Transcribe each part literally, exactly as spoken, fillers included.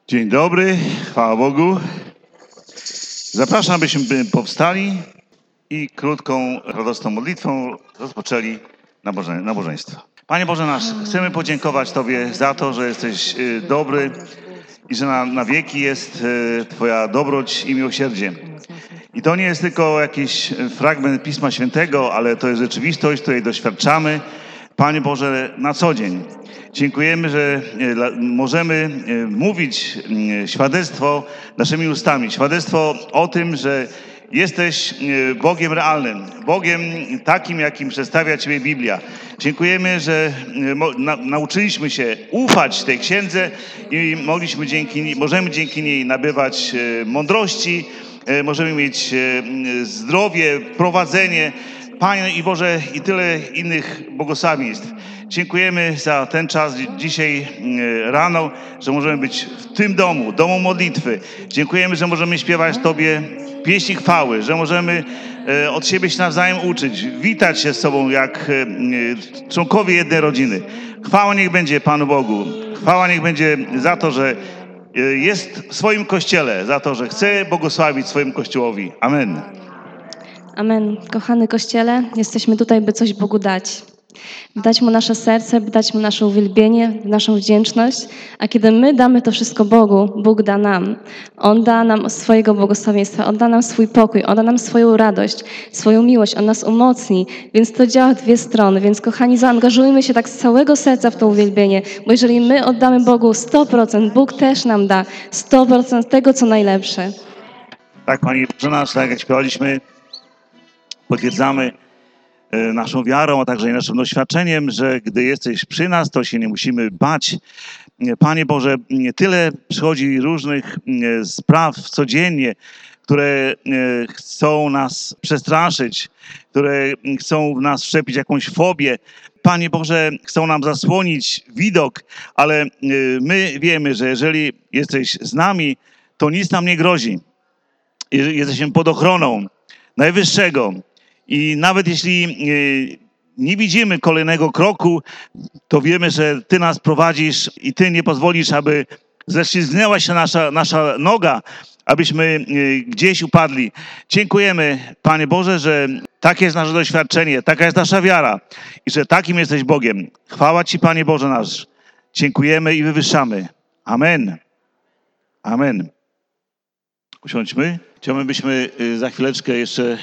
Dzień dobry, chwała Bogu. Zapraszam, abyśmy powstali i krótką, radosną modlitwą rozpoczęli naboże- nabożeństwo. Panie Boże nasz, chcemy podziękować Tobie za to, że jesteś y, dobry i że na, na wieki jest y, Twoja dobroć i miłosierdzie. I to nie jest tylko jakiś fragment Pisma Świętego, ale to jest rzeczywistość, której doświadczamy, Panie Boże, na co dzień. Dziękujemy, że e, możemy e, mówić e, świadectwo naszymi ustami. Świadectwo o tym, że jesteś e, Bogiem realnym. Bogiem takim, jakim przedstawia Ciebie Biblia. Dziękujemy, że e, mo, na, nauczyliśmy się ufać tej księdze i mogliśmy dzięki, możemy dzięki niej nabywać e, mądrości, e, możemy mieć e, zdrowie, prowadzenie. Panie i Boże, i tyle innych błogosławieństw. Dziękujemy za ten czas dzisiaj rano, że możemy być w tym domu, domu modlitwy. Dziękujemy, że możemy śpiewać Tobie pieśni chwały, że możemy od siebie się nawzajem uczyć, witać się z sobą jak członkowie jednej rodziny. Chwała niech będzie Panu Bogu. Chwała niech będzie za to, że jest w swoim Kościele, za to, że chce błogosławić swoim Kościołowi. Amen. Amen. Kochany Kościele, jesteśmy tutaj, by coś Bogu dać. By dać Mu nasze serce, by dać Mu nasze uwielbienie, naszą wdzięczność. A kiedy my damy to wszystko Bogu, Bóg da nam. On da nam swojego błogosławieństwa, On da nam swój pokój, On da nam swoją radość, swoją miłość, On nas umocni. Więc to działa w dwie strony. Więc kochani, zaangażujmy się tak z całego serca w to uwielbienie. Bo jeżeli my oddamy Bogu sto procent, Bóg też nam da sto procent tego, co najlepsze. Tak, Pani Bożena, tak jak śpiewaliśmy, potwierdzamy naszą wiarą, a także naszym doświadczeniem, że gdy jesteś przy nas, to się nie musimy bać. Panie Boże, tyle przychodzi różnych spraw codziennie, które chcą nas przestraszyć, które chcą w nas wszczepić jakąś fobię. Panie Boże, chcą nam zasłonić widok, ale my wiemy, że jeżeli jesteś z nami, to nic nam nie grozi. Jesteśmy pod ochroną Najwyższego. I nawet jeśli nie widzimy kolejnego kroku, to wiemy, że Ty nas prowadzisz i Ty nie pozwolisz, aby ześlizgnęła się nasza, nasza noga, abyśmy gdzieś upadli. Dziękujemy, Panie Boże, że takie jest nasze doświadczenie, taka jest nasza wiara i że takim jesteś Bogiem. Chwała Ci, Panie Boże nasz. Dziękujemy i wywyższamy. Amen. Amen. Usiądźmy. Chciałbym, byśmy za chwileczkę jeszcze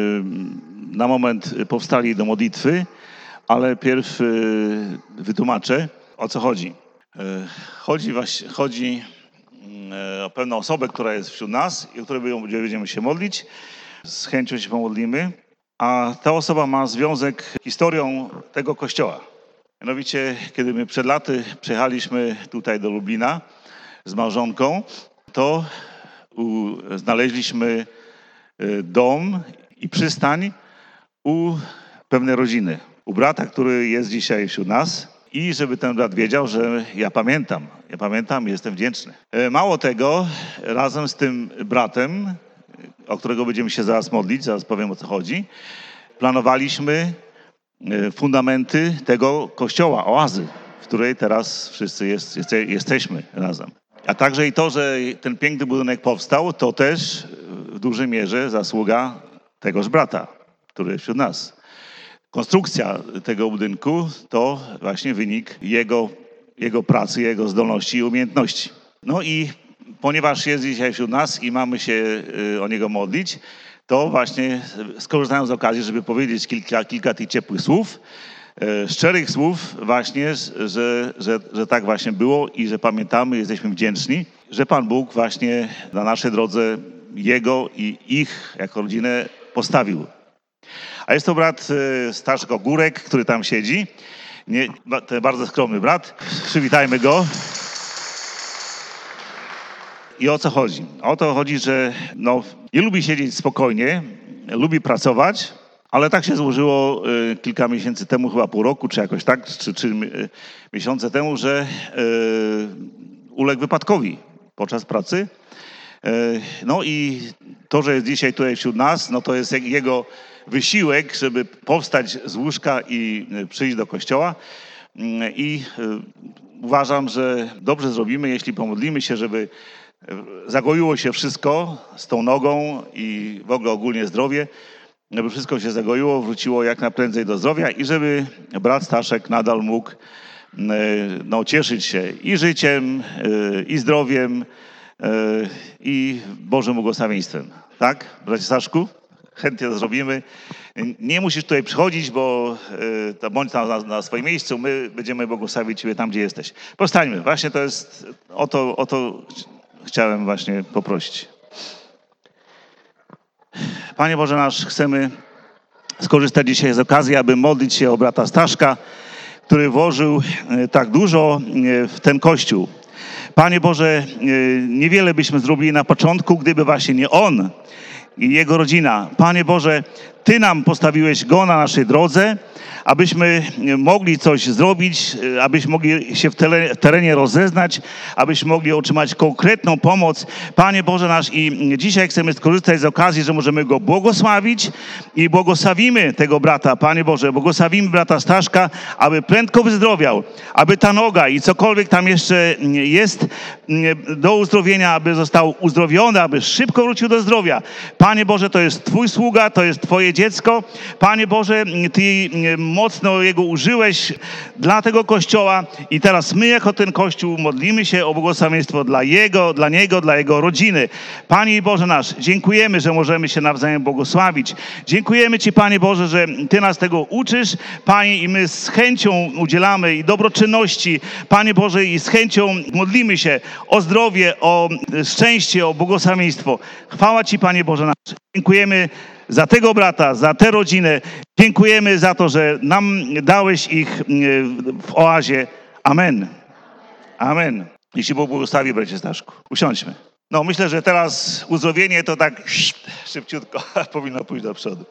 na moment powstali do modlitwy, ale pierw wytłumaczę, o co chodzi. Chodzi, właśnie, chodzi o pewną osobę, która jest wśród nas i o której będziemy się modlić. Z chęcią się pomodlimy. A ta osoba ma związek z historią tego kościoła. Mianowicie, kiedy my przed laty przyjechaliśmy tutaj do Lublina z małżonką, to znaleźliśmy dom i przystań u pewnej rodziny, u brata, który jest dzisiaj wśród nas i żeby ten brat wiedział, że ja pamiętam, ja pamiętam i jestem wdzięczny. Mało tego, razem z tym bratem, o którego będziemy się zaraz modlić, zaraz powiem, o co chodzi, planowaliśmy fundamenty tego kościoła, oazy, w której teraz wszyscy jest, jest, jesteśmy razem. A także i to, że ten piękny budynek powstał, to też w dużej mierze zasługa tegoż brata, który jest wśród nas. Konstrukcja tego budynku to właśnie wynik jego, jego pracy, jego zdolności i umiejętności. No i ponieważ jest dzisiaj wśród nas i mamy się o niego modlić, to właśnie skorzystałem z okazji, żeby powiedzieć kilka, kilka tych ciepłych słów, szczerych słów właśnie, że, że, że tak właśnie było i że pamiętamy, jesteśmy wdzięczni, że Pan Bóg właśnie na naszej drodze Jego i ich jako rodzinę postawił. A jest to brat Staszek Ogórek, który tam siedzi. Nie, ten bardzo skromny brat. Przywitajmy go. I o co chodzi? O to chodzi, że no, nie lubi siedzieć spokojnie, lubi pracować, ale tak się złożyło y, kilka miesięcy temu, chyba pół roku, czy jakoś tak, czy, czy y, miesiące temu, że y, uległ wypadkowi podczas pracy. Y, no i to, że jest dzisiaj tutaj wśród nas, no to jest jego wysiłek, żeby powstać z łóżka i przyjść do kościoła. I uważam, że dobrze zrobimy, jeśli pomodlimy się, żeby zagoiło się wszystko z tą nogą i w ogóle ogólnie zdrowie, żeby wszystko się zagoiło, wróciło jak najprędzej do zdrowia i żeby brat Staszek nadal mógł no, cieszyć się i życiem, i zdrowiem, i Bożym błogosławieństwem. Tak, bracie Staszku? Chętnie to zrobimy. Nie musisz tutaj przychodzić, bo to bądź tam na, na swoim miejscu, my będziemy błogosławić Ciebie tam, gdzie jesteś. Powstańmy. Właśnie to jest, o to, o to chciałem właśnie poprosić. Panie Boże nasz, chcemy skorzystać dzisiaj z okazji, aby modlić się o brata Staszka, który włożył tak dużo w ten Kościół. Panie Boże, niewiele byśmy zrobili na początku, gdyby właśnie nie on i jego rodzina. Panie Boże, Ty nam postawiłeś go na naszej drodze, abyśmy mogli coś zrobić, abyśmy mogli się w terenie rozeznać, abyśmy mogli otrzymać konkretną pomoc. Panie Boże nasz, i dzisiaj chcemy skorzystać z okazji, że możemy go błogosławić i błogosławimy tego brata. Panie Boże, błogosławimy brata Staszka, aby prędko wyzdrowiał, aby ta noga i cokolwiek tam jeszcze jest do uzdrowienia, aby został uzdrowiony, aby szybko wrócił do zdrowia. Panie Boże, to jest Twój sługa, to jest Twoje dziecko. Panie Boże, Ty mocno jego użyłeś dla tego Kościoła i teraz my jako ten Kościół modlimy się o błogosławieństwo dla jego, dla niego, dla jego rodziny. Panie Boże nasz, dziękujemy, że możemy się nawzajem błogosławić. Dziękujemy Ci, Panie Boże, że Ty nas tego uczysz, Panie, i my z chęcią udzielamy i dobroczynności, Panie Boże, i z chęcią modlimy się o zdrowie, o szczęście, o błogosławieństwo. Chwała Ci, Panie Boże nasz. Dziękujemy za tego brata, za tę rodzinę. Dziękujemy za to, że nam dałeś ich w oazie. Amen. Amen. Jeśli Bóg błogosławi, bracie Staszku. Usiądźmy. No, myślę, że teraz uzdrowienie to tak szybciutko powinno pójść do przodu.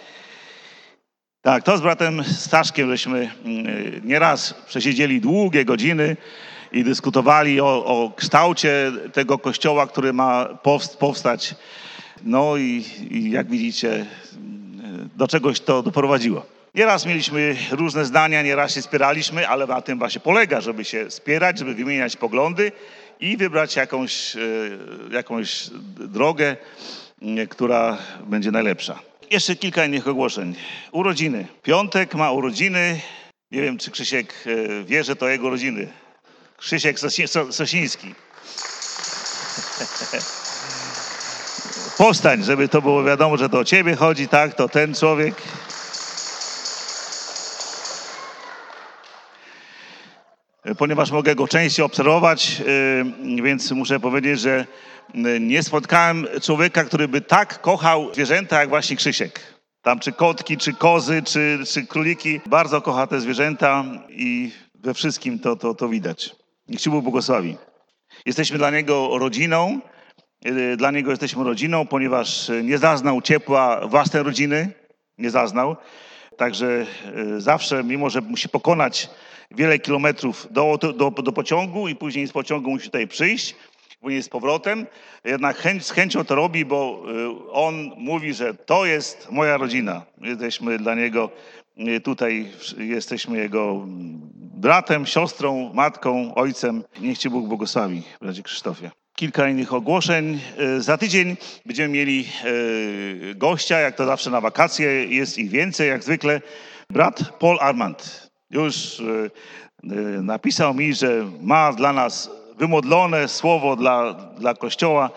Tak, to z bratem Staszkiem żeśmy nieraz przesiedzieli długie godziny i dyskutowali o, o kształcie tego kościoła, który ma powstać. No i, i jak widzicie, do czegoś to doprowadziło. Nieraz mieliśmy różne zdania, nieraz się spieraliśmy, ale na tym właśnie polega, żeby się spierać, żeby wymieniać poglądy i wybrać jakąś, jakąś drogę, która będzie najlepsza. Jeszcze kilka innych ogłoszeń. Urodziny. Piątek ma urodziny. Nie wiem, czy Krzysiek wie, że to jego urodziny. Krzysiek Sosiński. Powstań, żeby to było wiadomo, że to o Ciebie chodzi, tak? To ten człowiek. Ponieważ mogę go częściej obserwować, więc muszę powiedzieć, że nie spotkałem człowieka, który by tak kochał zwierzęta, jak właśnie Krzysiek. Tam czy kotki, czy kozy, czy, czy króliki. Bardzo kocha te zwierzęta i we wszystkim to, to, to widać. Niech Ci Bóg błogosławi. Jesteśmy dla niego rodziną. Dla niego jesteśmy rodziną, ponieważ nie zaznał ciepła własnej rodziny. Nie zaznał. Także zawsze, mimo że musi pokonać wiele kilometrów do, do, do pociągu i później z pociągu musi tutaj przyjść, później z powrotem, jednak chęć, z chęcią to robi, bo on mówi, że to jest moja rodzina. Jesteśmy dla niego tutaj, jesteśmy jego bratem, siostrą, matką, ojcem. Niech Ci Bóg błogosławi, bracie Krzysztofie. Kilka innych ogłoszeń. Za tydzień będziemy mieli gościa, jak to zawsze na wakacje, jest ich więcej, jak zwykle. Brat Paul Armand już napisał mi, że ma dla nas wymodlone słowo dla, dla Kościoła.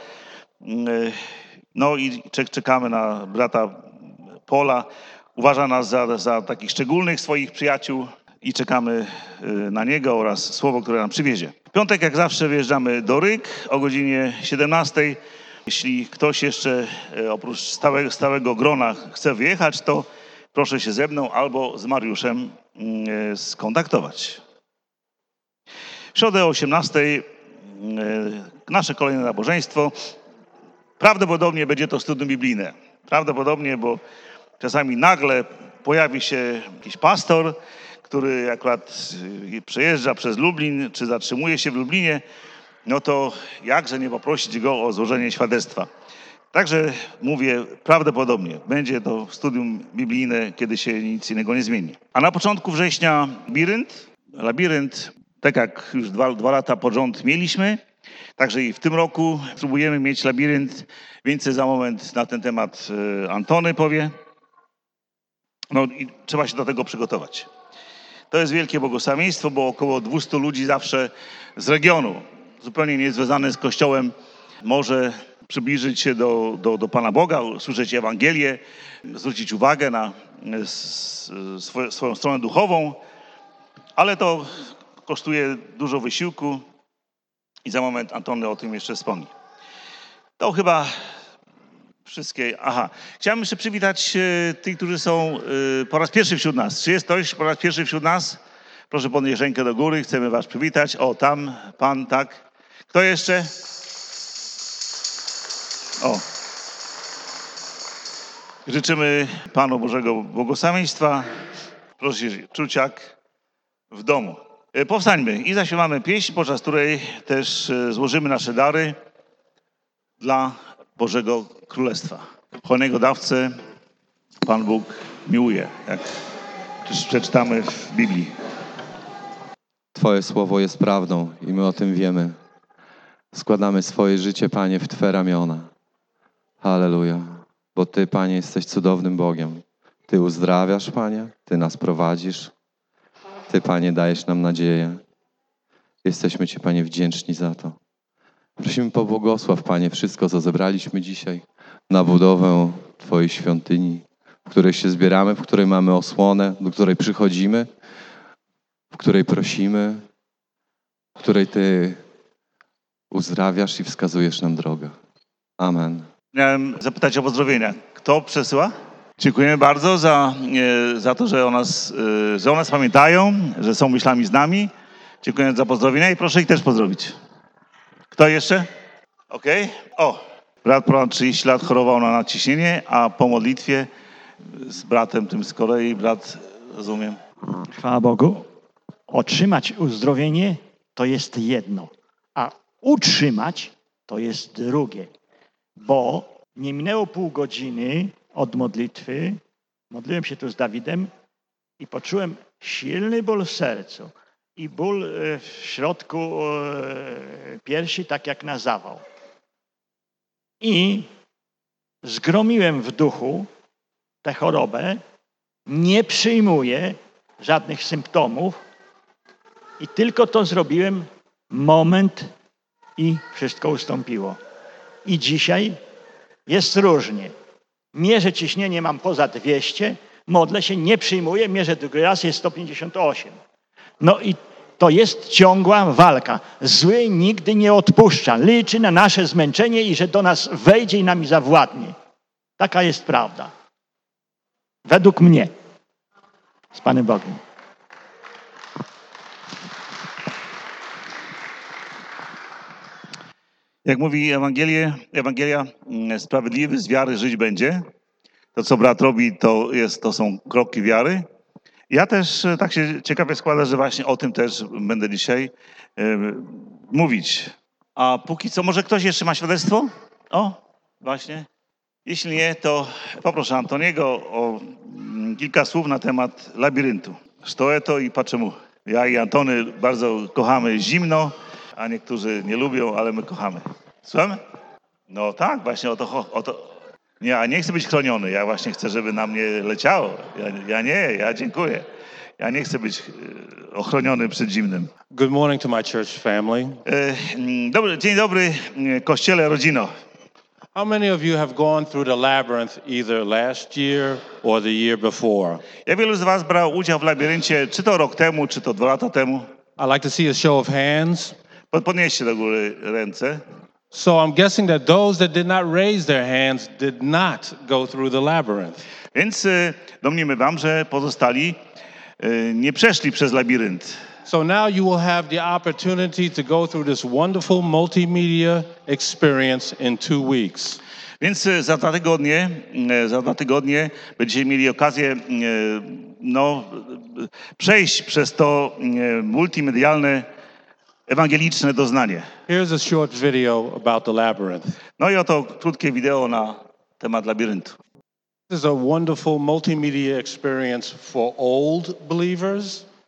No i czekamy na brata Paula. Uważa nas za, za takich szczególnych swoich przyjaciół i czekamy na niego oraz słowo, które nam przywiezie. W piątek, jak zawsze, wjeżdżamy do Ryk o godzinie siedemnastej. Jeśli ktoś jeszcze oprócz stałego, stałego grona chce wyjechać, to proszę się ze mną albo z Mariuszem skontaktować. W środę o osiemnastej nasze kolejne nabożeństwo. Prawdopodobnie będzie to studium biblijne. Prawdopodobnie, bo czasami nagle pojawi się jakiś pastor, który akurat przejeżdża przez Lublin, czy zatrzymuje się w Lublinie, no to jakże nie poprosić go o złożenie świadectwa. Także mówię, prawdopodobnie będzie to studium biblijne, kiedy się nic innego nie zmieni. A na początku września Birynt, labirynt, tak jak już dwa, dwa lata pod rząd mieliśmy, także i w tym roku spróbujemy mieć labirynt. Więcej za moment na ten temat Antony powie. No i trzeba się do tego przygotować. To jest wielkie błogosławieństwo, bo około dwieście ludzi zawsze z regionu, zupełnie niezwiązane z Kościołem, może przybliżyć się do, do, do Pana Boga, usłyszeć Ewangelię, zwrócić uwagę na swoje, swoją stronę duchową, ale to kosztuje dużo wysiłku i za moment Antony o tym jeszcze wspomni. To chyba wszystkie. Aha, chciałem jeszcze przywitać e, tych, którzy są e, po raz pierwszy wśród nas. Czy jest ktoś po raz pierwszy wśród nas? Proszę podnieść rękę do góry, chcemy was przywitać. O, tam, pan, tak. Kto jeszcze? O. Życzymy Panu Bożego błogosławieństwa. Proszę się czuć jak w domu. E, powstańmy i zaśpiewamy pieśń, podczas której też e, złożymy nasze dary dla Bożego Królestwa. Hojnego dawcę Pan Bóg miłuje, jak przeczytamy w Biblii. Twoje słowo jest prawdą i my o tym wiemy. Składamy swoje życie, Panie, w Twe ramiona. Halleluja. Bo Ty, Panie, jesteś cudownym Bogiem. Ty uzdrawiasz, Panie, Ty nas prowadzisz. Ty, Panie, dajesz nam nadzieję. Jesteśmy Ci, Panie, wdzięczni za to. Prosimy, pobłogosław, Panie, wszystko, co zebraliśmy dzisiaj na budowę Twojej świątyni, w której się zbieramy, w której mamy osłonę, do której przychodzimy, w której prosimy, w której Ty uzdrawiasz i wskazujesz nam drogę. Amen. Miałem zapytać o pozdrowienia. Kto przesyła? Dziękujemy bardzo za, e, za to, że o, nas, e, że o nas pamiętają, że są myślami z nami. Dziękuję za pozdrowienia i proszę ich też pozdrowić. Kto jeszcze? Okej. Okay. O, brat ponad trzydzieści lat chorował na nadciśnienie, a po modlitwie z bratem tym z Korei, brat, rozumiem. Chwała Bogu. Otrzymać uzdrowienie to jest jedno, a utrzymać to jest drugie. Bo nie minęło pół godziny od modlitwy, modliłem się tu z Dawidem i poczułem silny ból w sercu i ból w środku piersi, tak jak na zawał. I zgromiłem w duchu tę chorobę, nie przyjmuję żadnych symptomów i tylko to zrobiłem moment i wszystko ustąpiło. I dzisiaj jest różnie. Mierzę ciśnienie, mam poza dwieście, modlę się, nie przyjmuję, mierzę drugi raz, jest sto pięćdziesiąt osiem. No i to jest ciągła walka. Zły nigdy nie odpuszcza. Liczy na nasze zmęczenie i że do nas wejdzie i nami zawładnie. Taka jest prawda. Według mnie. Z Panem Bogiem. Jak mówi Ewangelia, Ewangelia, sprawiedliwy z wiary żyć będzie. To, co brat robi, to, jest, to są kroki wiary. Ja też tak się ciekawie składa, że właśnie o tym też będę dzisiaj e, mówić. A póki co, może ktoś jeszcze ma świadectwo? O, właśnie. Jeśli nie, to poproszę Antoniego o kilka słów na temat labiryntu. Co to i почему. Ja i Antony bardzo kochamy zimno, a niektórzy nie lubią, ale my kochamy. Słuchamy? No tak, właśnie o to... O to. Nie, ja nie chcę być chroniony, ja właśnie chcę, żeby na mnie leciało. Ja, ja nie, ja dziękuję. Ja nie chcę być ochroniony przed zimnym. Good morning to my church family. E, dobry, dzień dobry, Kościele, rodzino. How many of you have gone through the labyrinth either last year or the year before? Jak wielu z was brało udział w labiryncie, czy to rok temu, czy to dwa lata temu? I'd like to see a show of hands. Podnieście do góry ręce. So I'm guessing that those that did not raise their hands did not go through the labyrinth. Więc y, domnimy wam, że pozostali y, nie przeszli przez labirynt. So now you will have the opportunity to go through this wonderful multimedia experience in two weeks. Więc y, za dwa tygodnie, y, za dwa tygodnie będziecie mieli okazję y, no, y, przejść przez to y, multimedialne ewangeliczne doznanie. Here's a short video about the labyrinth. No i oto krótkie wideo na temat labiryntu. This is a wonderful multimedia experience for old believers.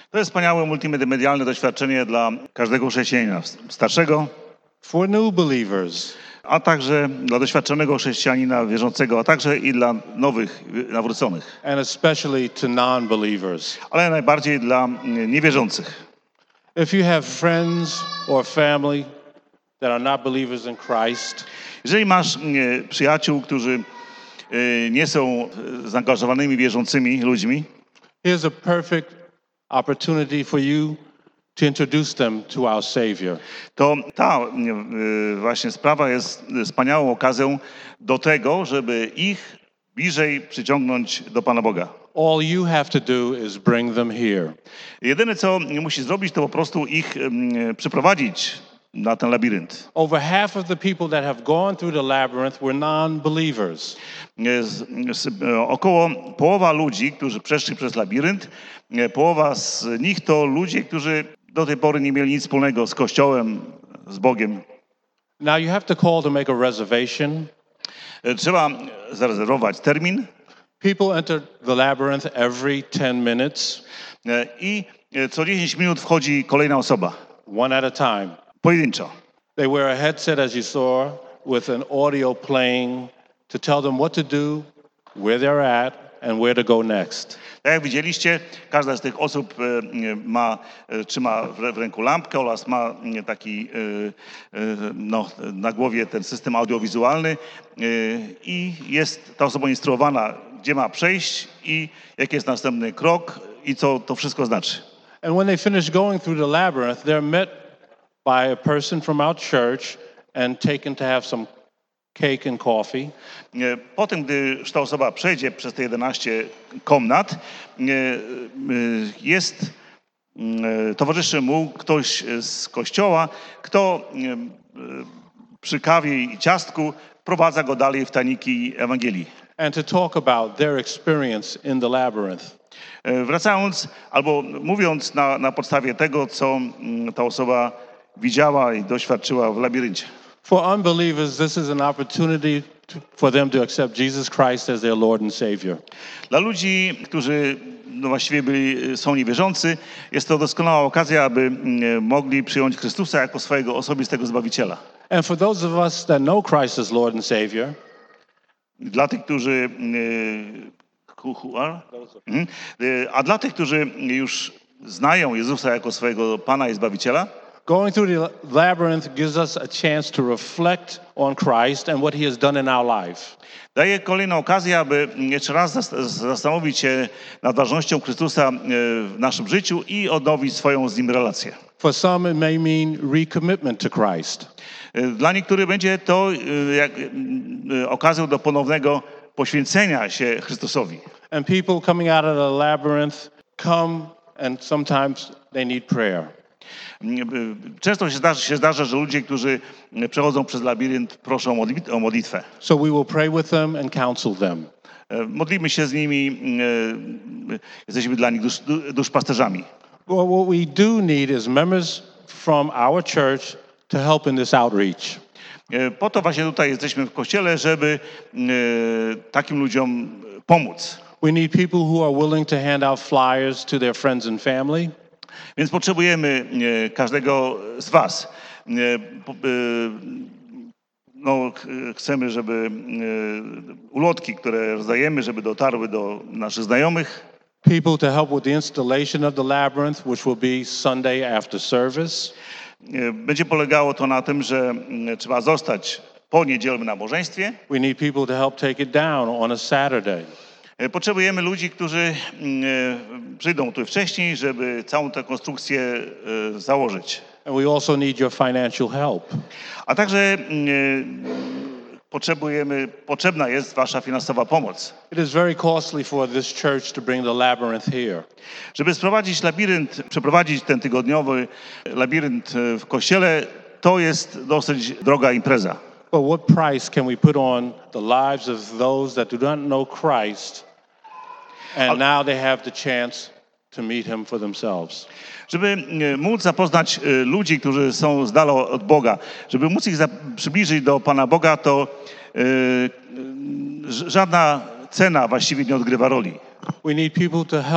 To jest wspaniałe multimedialne doświadczenie dla każdego chrześcijanina starszego, For new believers, a także dla doświadczonego chrześcijanina wierzącego, a także i dla nowych nawróconych, and especially to non-believers. ale najbardziej dla niewierzących. If you have friends or family that are not believers in Christ, Jeżeli masz e, przyjaciół, którzy e, nie są e, zaangażowanymi wierzącymi ludźmi, here's a perfect opportunity for you to introduce them to our Savior. to ta e, właśnie sprawa jest wspaniałą okazją do tego, żeby ich bliżej przyciągnąć do Pana Boga. All you have to do is bring them here. Jedyne, co musisz zrobić, to po prostu ich e, przyprowadzić na ten labirynt. Over half of the people that have gone through the labyrinth were non-believers. Z, z, e, około połowa ludzi, którzy przeszli przez labirynt, e, połowa z nich to ludzie, którzy do tej pory nie mieli nic wspólnego z Kościołem, z Bogiem. Now you have to call to make a reservation. E, Trzeba zarezerwować termin People enter the labyrinth every ten minutes, e, i e, co dziesięć minut wchodzi kolejna osoba, one at a time. pojedynczo. They wear a headset, as you saw, with an audio playing to tell them what to do, where they're at, and where to go next. Tak jak widzieliście, każda z tych osób e, e, ma, e, trzyma w rę- w ręku lampkę oraz ma e, taki e, e, no, na głowie ten system audiowizualny e, i jest ta osoba instruowana, gdzie ma przejść i jaki jest następny krok i co to wszystko znaczy. And when they finish going through the labyrinth, they're met by a person from our church and taken to have some cake and coffee. E, Potem, gdy już ta osoba przejdzie przez te jedenaście komnat, e, e, jest, e, towarzyszy mu ktoś z kościoła, kto e, e, przy kawie i ciastku prowadza go dalej w tajniki Ewangelii. And to talk about their experience in the labyrinth. E, Wracając albo mówiąc na, na podstawie tego, co mm, ta osoba widziała i doświadczyła w labiryncie. For unbelievers, this is an opportunity to, for them to accept Jesus Christ as their Lord and Savior. Dla ludzi, którzy no właściwie byli, są niewierzący, jest to doskonała okazja, aby mm, mogli przyjąć Chrystusa jako swojego osobistego Zbawiciela. And for those of us that know Christ as Lord and Savior, Dla tych, którzy mm, who, who are? Mhm. Y, a dla tych, którzy już znają Jezusa jako swojego Pana i Zbawiciela, going through the labyrinth gives us a chance to reflect on Christ and what he has done in our life. daje kolejną okazję, aby jeszcze raz zas- zastanowić się nad ważnością Chrystusa y, w naszym życiu i odnowić swoją z Nim relację. For some, it may mean recommitment to Christ. Y, Dla niektórych będzie to y, jak, y, y, okazją do ponownego poświęcenia się Chrystusowi. And people coming out of the labyrinth come and sometimes they need prayer. Często się zdarza, się zdarza, że ludzie, którzy przechodzą przez labirynt, proszą o modlit- o modlitwę. So we will pray with them and counsel them. E, Modlimy się z nimi, e, jesteśmy dla nich dusz, du- duszpasterzami. Well, what we do need is members from our church to help in this outreach. E, Po to właśnie tutaj jesteśmy w Kościele, żeby e, takim ludziom pomóc. We need people who are willing to hand out flyers to their friends and family. Więc potrzebujemy e, każdego z was. E, po- e, No, ch- chcemy, żeby e, ulotki, które rozdajemy, żeby dotarły do naszych znajomych. People to help with the installation of the labyrinth, which will be Sunday after service. E, Będzie polegało to na tym, że mm, trzeba zostać po niedzielnym nabożeństwie. We need people to help take it down on a Saturday. E, Potrzebujemy ludzi, którzy mm, e, przyjdą tu wcześniej, żeby całą tę konstrukcję e, założyć. And we also need your financial help. A także mm, e, potrzebujemy, potrzebna jest wasza finansowa pomoc. It is very costly for this church to bring the labyrinth here. Żeby sprowadzić labirynt, przeprowadzić ten tygodniowy labirynt e, w kościele, to jest dosyć droga impreza. But what price can we put on the lives of those that do not know Christ, and now they have the chance to meet him for themselves? Żeby e, móc zapoznać e, ludzi, którzy są z dala od Boga, żeby móc ich za- przybliżyć do Pana Boga, to e, ż- żadna cena właściwie nie odgrywa roli. We need people to help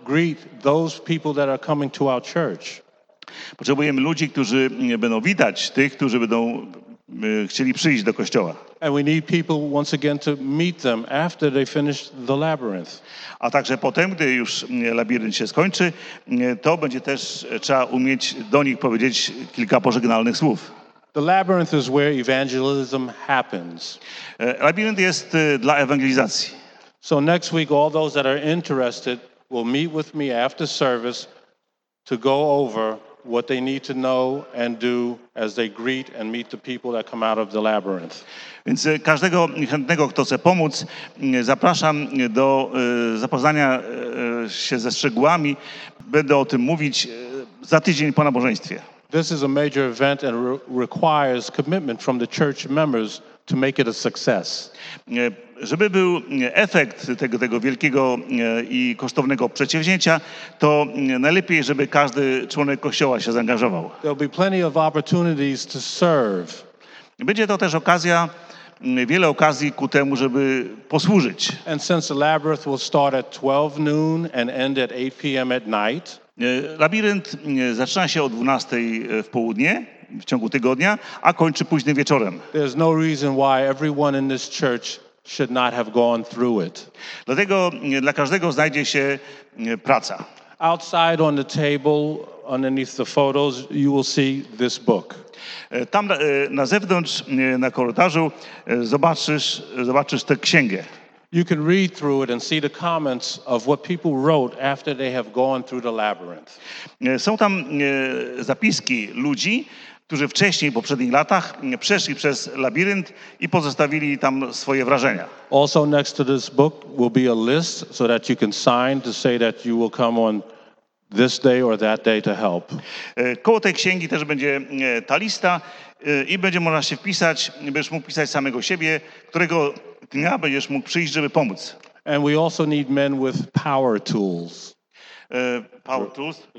greet those people that are coming to our church. Potrzebujemy ludzi, którzy będą witać tych, którzy będą e, chcieli przyjść do kościoła. And we need people, once again, to meet them after they finish the labyrinth. A także potem, gdy już e, labirynt się skończy, e, to będzie też e, trzeba umieć do nich powiedzieć kilka pożegnalnych słów. The labyrinth is where evangelism happens. E, Labirynt jest e, dla ewangelizacji. So next week, all those that are interested will meet with me after service to go over what they need to know and do as they greet and meet the people that come out of the labyrinth. Więc e, każdego chętnego, kto chce pomóc, e, zapraszam do e, zapoznania e, się ze szczegółami. Będę o tym mówić e, za tydzień po nabożeństwie. This is a major event and re- requires commitment from the church members to make it a success. E, Żeby był efekt tego, tego wielkiego e, i kosztownego przedsięwzięcia, to e, najlepiej, żeby każdy członek Kościoła się zaangażował. There'll be plenty of opportunities to serve. Będzie to też okazja, m, wiele okazji ku temu, żeby posłużyć. And since the labyrinth will start at twelve noon and end at eight p.m. at night, E, Labirynt e, zaczyna się o dwunastej w południe w ciągu tygodnia, a kończy późnym wieczorem. there's no reason why everyone in this church should not have gone through it. Dlatego e, dla każdego znajdzie się e, praca. Outside on the table, underneath the photos, you will see this book. E, Tam e, na zewnątrz, e, na korytarzu e, zobaczysz, zobaczysz tę księgę. You can read through it and see the comments of what people wrote after they have gone through the labyrinth. E, Są tam e, zapiski ludzi, którzy wcześniej, w poprzednich latach m, przeszli przez labirynt i pozostawili tam swoje wrażenia. Also next to this book will be a list so that you can sign to say that you will come on this day or that day to help. E, Koło tej księgi też będzie e, ta lista e, i będzie można się wpisać, będziesz mógł pisać samego siebie, którego dnia będziesz mógł przyjść, żeby pomóc. And we also need men with power tools. E, Power tools.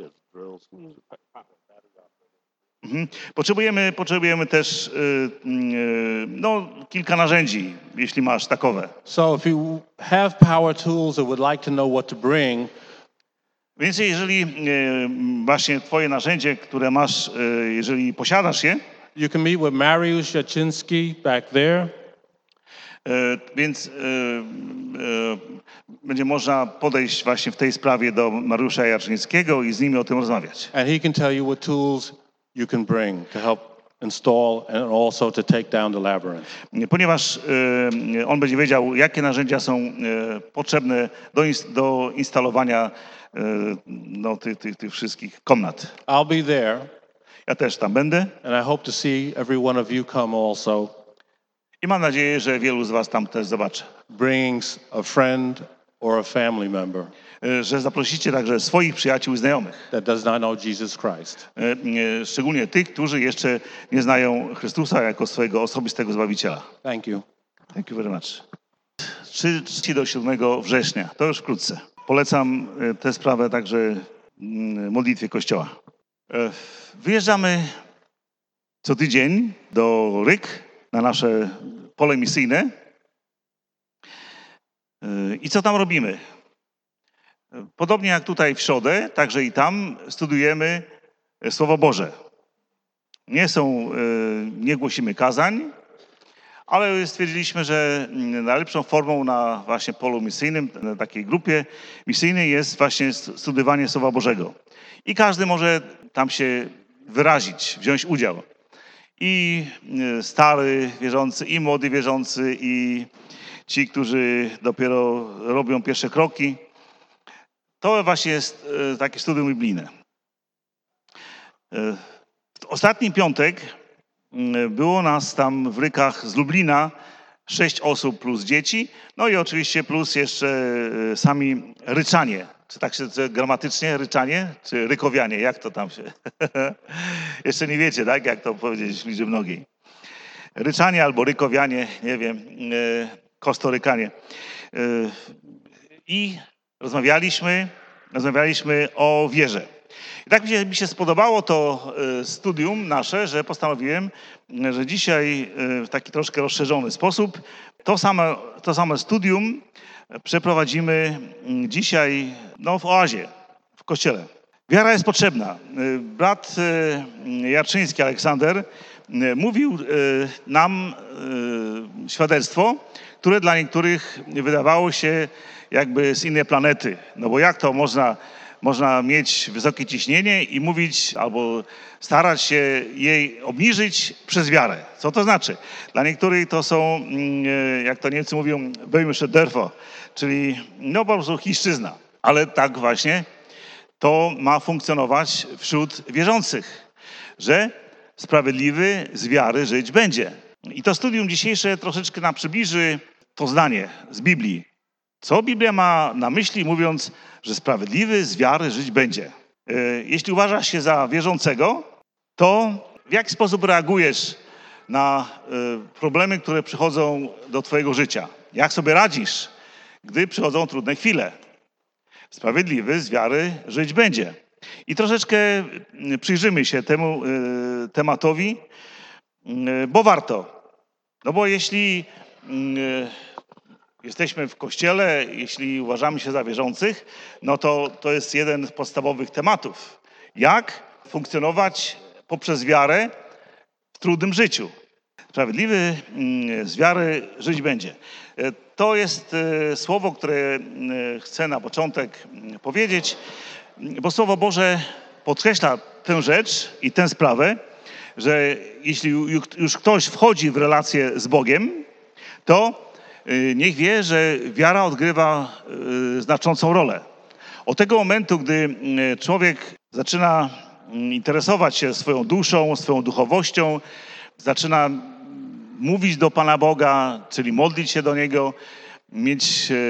Mhm. Potrzebujemy, potrzebujemy też e, mm, e, no, kilka narzędzi, jeśli masz takowe. So if you have power tools or would like to know what to bring, Więc jeżeli e, właśnie twoje narzędzie, które masz, e, jeżeli posiadasz je, you can meet with Mariusz Jaczynski back there. e, więc e, e, będzie można podejść właśnie w tej sprawie do Mariusza Jarczyńskiego i z nimi o tym rozmawiać. And he can tell you what tools you can bring to help install and also to take down the labyrinth. Ponieważ e, on będzie wiedział, jakie narzędzia są e, potrzebne do, ins- do instalowania e, no, tych, tych, tych wszystkich komnat. I'll be there, Ja też tam będę and I hope to see every one of you come also, i mam nadzieję, że wielu z was tam też zobaczy. bringing a friend or a family member E, Że zaprosicie także swoich przyjaciół i znajomych. that does not know Jesus Christ. E, e, Szczególnie tych, którzy jeszcze nie znają Chrystusa jako swojego osobistego Zbawiciela. Thank you. Thank you very much. trzy do siódmego września, to już wkrótce. Polecam e, tę sprawę także mm, modlitwie Kościoła. E, Wyjeżdżamy co tydzień do Ryk na nasze pole misyjne. E, I co tam robimy? E, Podobnie jak tutaj w środę, także i tam studiujemy e, Słowo Boże. Nie są, e, nie głosimy kazań, ale stwierdziliśmy, że najlepszą formą na właśnie polu misyjnym, na takiej grupie misyjnej jest właśnie studiowanie Słowa Bożego. I każdy może tam się wyrazić, wziąć udział. I e, stary wierzący, i młody wierzący, i ci, którzy dopiero robią pierwsze kroki. To właśnie jest e, takie studium biblijne. E, W ostatni piątek m, było nas tam w Rykach z Lublina sześć osób plus dzieci, no i oczywiście plus jeszcze e, sami Ryczanie. Czy tak się czy gramatycznie Ryczanie, czy Rykowianie, jak to tam się... Jeszcze nie wiecie, tak, jak to powiedzieć w liczbie mnogiej. Ryczanie albo Rykowianie, nie wiem, e, Kostorykanie. E, I rozmawialiśmy, rozmawialiśmy o wierze. I tak mi się, mi się spodobało to e, studium nasze, że postanowiłem, e, że dzisiaj e, w taki troszkę rozszerzony sposób to same, to same studium przeprowadzimy mm, dzisiaj no, w oazie. w Kościele. Wiara jest potrzebna. Brat Jarczyński, Aleksander, mówił nam świadectwo, które dla niektórych wydawało się jakby z innej planety. No bo jak to można, można mieć wysokie ciśnienie i mówić albo starać się jej obniżyć przez wiarę? Co to znaczy? Dla niektórych to są, jak to Niemcy mówią, böhmische Dörfer, czyli no po prostu chińszczyzna. Ale tak właśnie to ma funkcjonować wśród wierzących, że sprawiedliwy z wiary żyć będzie. I to studium dzisiejsze troszeczkę nam przybliży to zdanie z Biblii. Co Biblia ma na myśli, mówiąc, że sprawiedliwy z wiary żyć będzie? Jeśli uważasz się za wierzącego, to w jaki sposób reagujesz na problemy, które przychodzą do twojego życia? Jak sobie radzisz, gdy przychodzą trudne chwile? Sprawiedliwy z wiary żyć będzie. I troszeczkę przyjrzymy się temu y, tematowi, y, bo warto. No bo jeśli y, jesteśmy w Kościele, jeśli uważamy się za wierzących, no to to jest jeden z podstawowych tematów. Jak funkcjonować poprzez wiarę w trudnym życiu? Sprawiedliwy y, z wiary żyć będzie. To jest słowo, które chcę na początek powiedzieć, bo Słowo Boże podkreśla tę rzecz i tę sprawę, że jeśli już ktoś wchodzi w relację z Bogiem, to niech wie, że wiara odgrywa znaczącą rolę. Od tego momentu, gdy człowiek zaczyna interesować się swoją duszą, swoją duchowością, zaczyna mówić do Pana Boga, czyli modlić się do Niego, mieć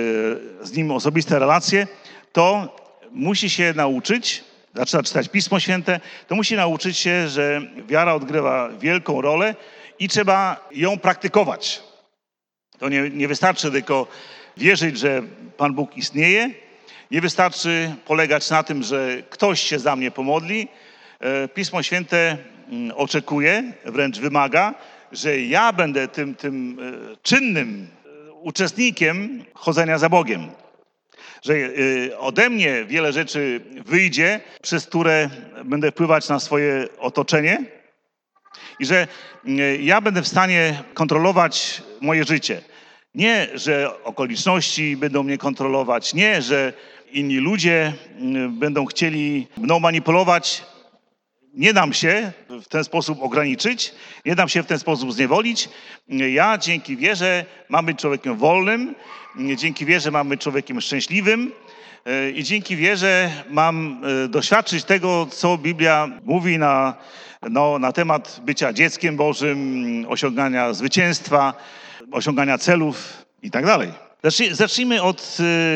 z Nim osobiste relacje, to musi się nauczyć, zaczyna czytać Pismo Święte, to musi nauczyć się, że wiara odgrywa wielką rolę i trzeba ją praktykować. To nie, nie wystarczy tylko wierzyć, że Pan Bóg istnieje, nie wystarczy polegać na tym, że ktoś się za mnie pomodli. Pismo Święte oczekuje, wręcz wymaga, że ja będę tym, tym czynnym uczestnikiem chodzenia za Bogiem. Że ode mnie wiele rzeczy wyjdzie, przez które będę wpływać na swoje otoczenie i że ja będę w stanie kontrolować moje życie. Nie, że okoliczności będą mnie kontrolować, nie, że inni ludzie będą chcieli mną manipulować. Nie dam się w ten sposób ograniczyć, nie dam się w ten sposób zniewolić. Ja dzięki wierze mam być człowiekiem wolnym, dzięki wierze mam być człowiekiem szczęśliwym i dzięki wierze mam doświadczyć tego, co Biblia mówi na, no, na temat bycia dzieckiem Bożym, osiągania zwycięstwa, osiągania celów i tak dalej. Zacznijmy od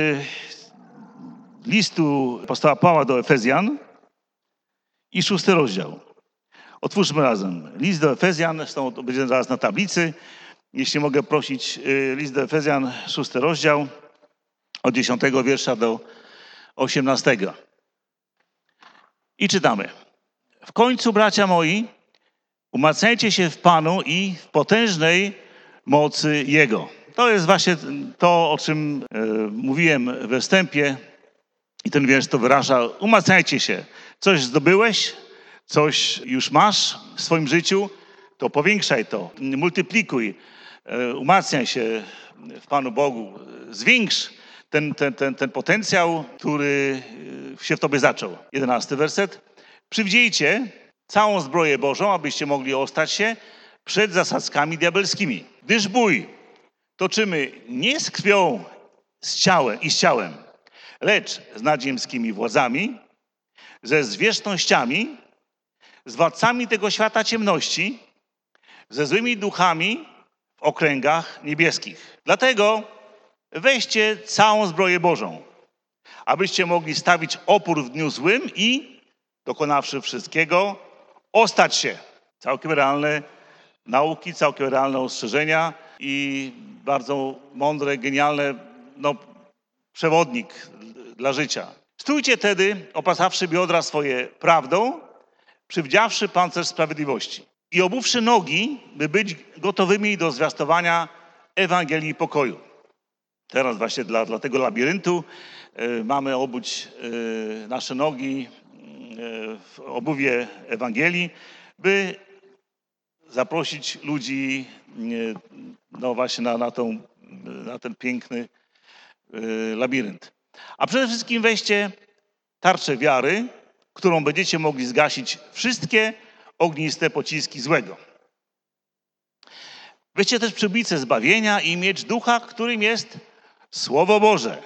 listu apostoła Pawła do Efezjan. I szósty rozdział. Otwórzmy razem. List do Efezjan, zresztą to będzie zaraz na tablicy. Jeśli mogę prosić, list do Efezjan, szósty rozdział, od dziesiątego wiersza do osiemnastego. I czytamy. W końcu, bracia moi, umacniajcie się w Panu i w potężnej mocy Jego. To jest właśnie to, o czym e, mówiłem we wstępie. I ten wiersz to wyraża. Umacniajcie się. Coś zdobyłeś, coś już masz w swoim życiu, to powiększaj to, multiplikuj, umacniaj się w Panu Bogu, zwiększ ten, ten, ten, ten potencjał, który się w tobie zaczął. Jedenasty werset. Przywdziejcie całą zbroję Bożą, abyście mogli ostać się przed zasadzkami diabelskimi. Gdyż bój toczymy nie z krwią z ciałem i z ciałem, lecz z nadziemskimi władzami, ze zwierzchnościami, z władcami tego świata ciemności, ze złymi duchami w okręgach niebieskich. Dlatego weźcie całą zbroję Bożą, abyście mogli stawić opór w dniu złym i, dokonawszy wszystkiego, ostać się. Całkiem realne nauki, całkiem realne ostrzeżenia i bardzo mądre, genialne, no, przewodnik dla życia. Stójcie tedy, opasawszy biodra swoje prawdą, przywdziawszy pancerz sprawiedliwości i obuwszy nogi, by być gotowymi do zwiastowania Ewangelii pokoju. Teraz właśnie dla, dla tego labiryntu e, mamy obuć e, nasze nogi e, w obuwie Ewangelii, by zaprosić ludzi e, no właśnie na, na, tą, na ten piękny e, labirynt. A przede wszystkim weźcie tarczę wiary, którą będziecie mogli zgasić wszystkie ogniste pociski złego. Weźcie też przybicę zbawienia i miecz ducha, którym jest Słowo Boże.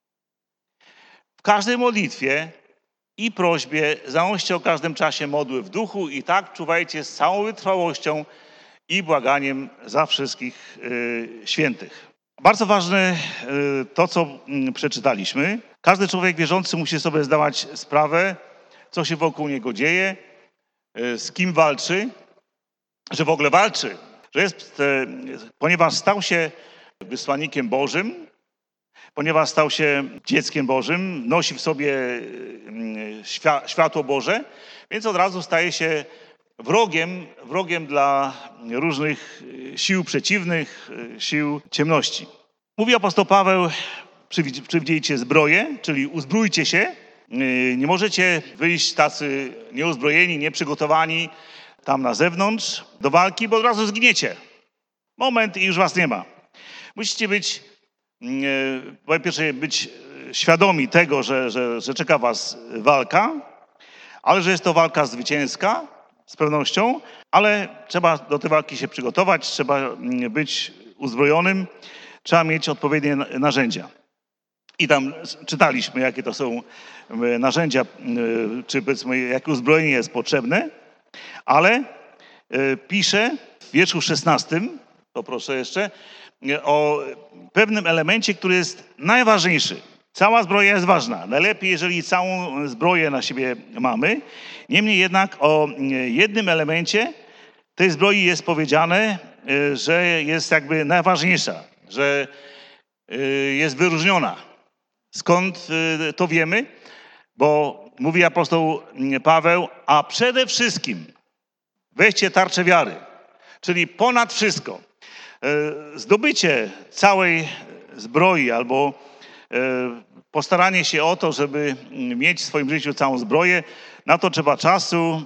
W każdej modlitwie i prośbie zanoście o każdym czasie modły w duchu i tak czuwajcie z całą wytrwałością i błaganiem za wszystkich y, świętych. Bardzo ważne y, to, co y, przeczytaliśmy. Każdy człowiek wierzący musi sobie zdawać sprawę, co się wokół niego dzieje, y, z kim walczy, że w ogóle walczy, że jest, y, ponieważ stał się wysłannikiem Bożym, ponieważ stał się dzieckiem Bożym, nosi w sobie światło Boże, więc od razu staje się wrogiem, wrogiem dla różnych sił przeciwnych, sił ciemności. Mówi apostoł Paweł, przywdziejcie zbroję, czyli uzbrójcie się. Nie możecie wyjść tacy nieuzbrojeni, nieprzygotowani tam na zewnątrz do walki, bo od razu zginiecie. Moment i już was nie ma. Musicie być po pierwsze być świadomi tego, że, że, że czeka was walka, ale że jest to walka zwycięska z pewnością, ale trzeba do tej walki się przygotować, trzeba być uzbrojonym, trzeba mieć odpowiednie narzędzia. I tam czytaliśmy, jakie to są narzędzia, czy powiedzmy, jakie uzbrojenie jest potrzebne, ale pisze w wierszu szesnastym, poproszę jeszcze, o pewnym elemencie, który jest najważniejszy. Cała zbroja jest ważna. Najlepiej, jeżeli całą zbroję na siebie mamy. Niemniej jednak o jednym elemencie tej zbroi jest powiedziane, że jest jakby najważniejsza, że jest wyróżniona. Skąd to wiemy? Bo mówi apostoł Paweł, a przede wszystkim weźcie tarczę wiary, czyli ponad wszystko. Zdobycie całej zbroi albo postaranie się o to, żeby mieć w swoim życiu całą zbroję, na to trzeba czasu,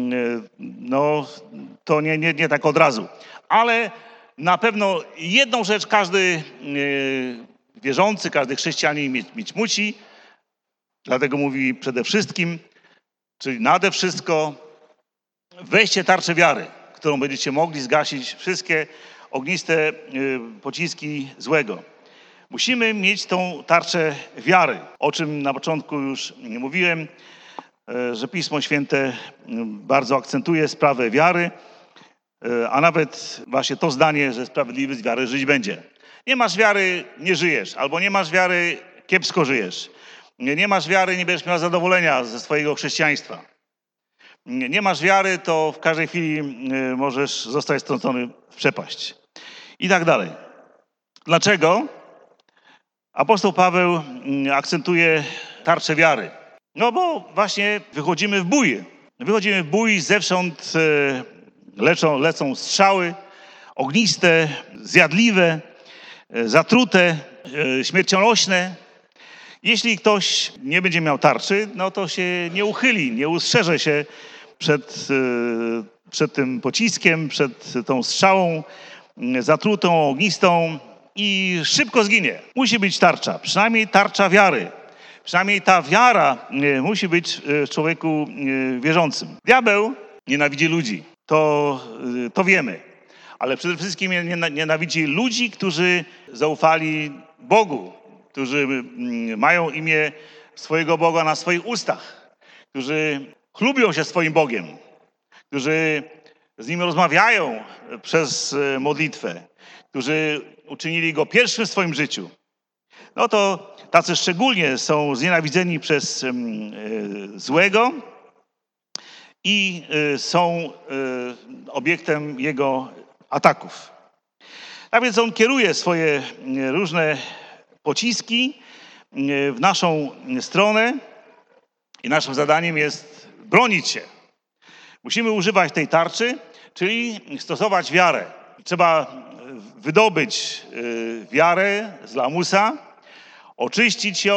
no to nie, nie, nie tak od razu. Ale na pewno jedną rzecz każdy wierzący, każdy chrześcijanin mieć, mieć musi, dlatego mówi przede wszystkim, czyli nade wszystko weźcie tarczę wiary, którą będziecie mogli zgasić wszystkie ogniste pociski złego. Musimy mieć tą tarczę wiary, o czym na początku już mówiłem, że Pismo Święte bardzo akcentuje sprawę wiary, a nawet właśnie to zdanie, że sprawiedliwy z wiary żyć będzie. Nie masz wiary, nie żyjesz, albo nie masz wiary, kiepsko żyjesz. Nie masz wiary, nie będziesz miał zadowolenia ze swojego chrześcijaństwa. Nie masz wiary, to w każdej chwili możesz zostać strącony w przepaść. I tak dalej. Dlaczego apostoł Paweł akcentuje tarczę wiary? No bo właśnie wychodzimy w bój. Wychodzimy w bój, zewsząd lecą, lecą strzały ogniste, zjadliwe, zatrute, śmiercionośne. Jeśli ktoś nie będzie miał tarczy, no to się nie uchyli, nie ustrzeże się przed, przed tym pociskiem, przed tą strzałą zatrutą, ognistą i szybko zginie. Musi być tarcza, przynajmniej tarcza wiary. Przynajmniej ta wiara musi być w człowieku wierzącym. Diabeł nienawidzi ludzi, to, to wiemy. Ale przede wszystkim nienawidzi ludzi, którzy zaufali Bogu, którzy mają imię swojego Boga na swoich ustach, którzy chlubią się swoim Bogiem, którzy z Nim rozmawiają przez modlitwę, którzy uczynili Go pierwszym w swoim życiu. No to tacy szczególnie są znienawidzeni przez złego i są obiektem jego ataków. Tak więc on kieruje swoje różne pociski w naszą stronę i naszym zadaniem jest bronić się. Musimy używać tej tarczy, czyli stosować wiarę. Trzeba wydobyć wiarę z lamusa, oczyścić ją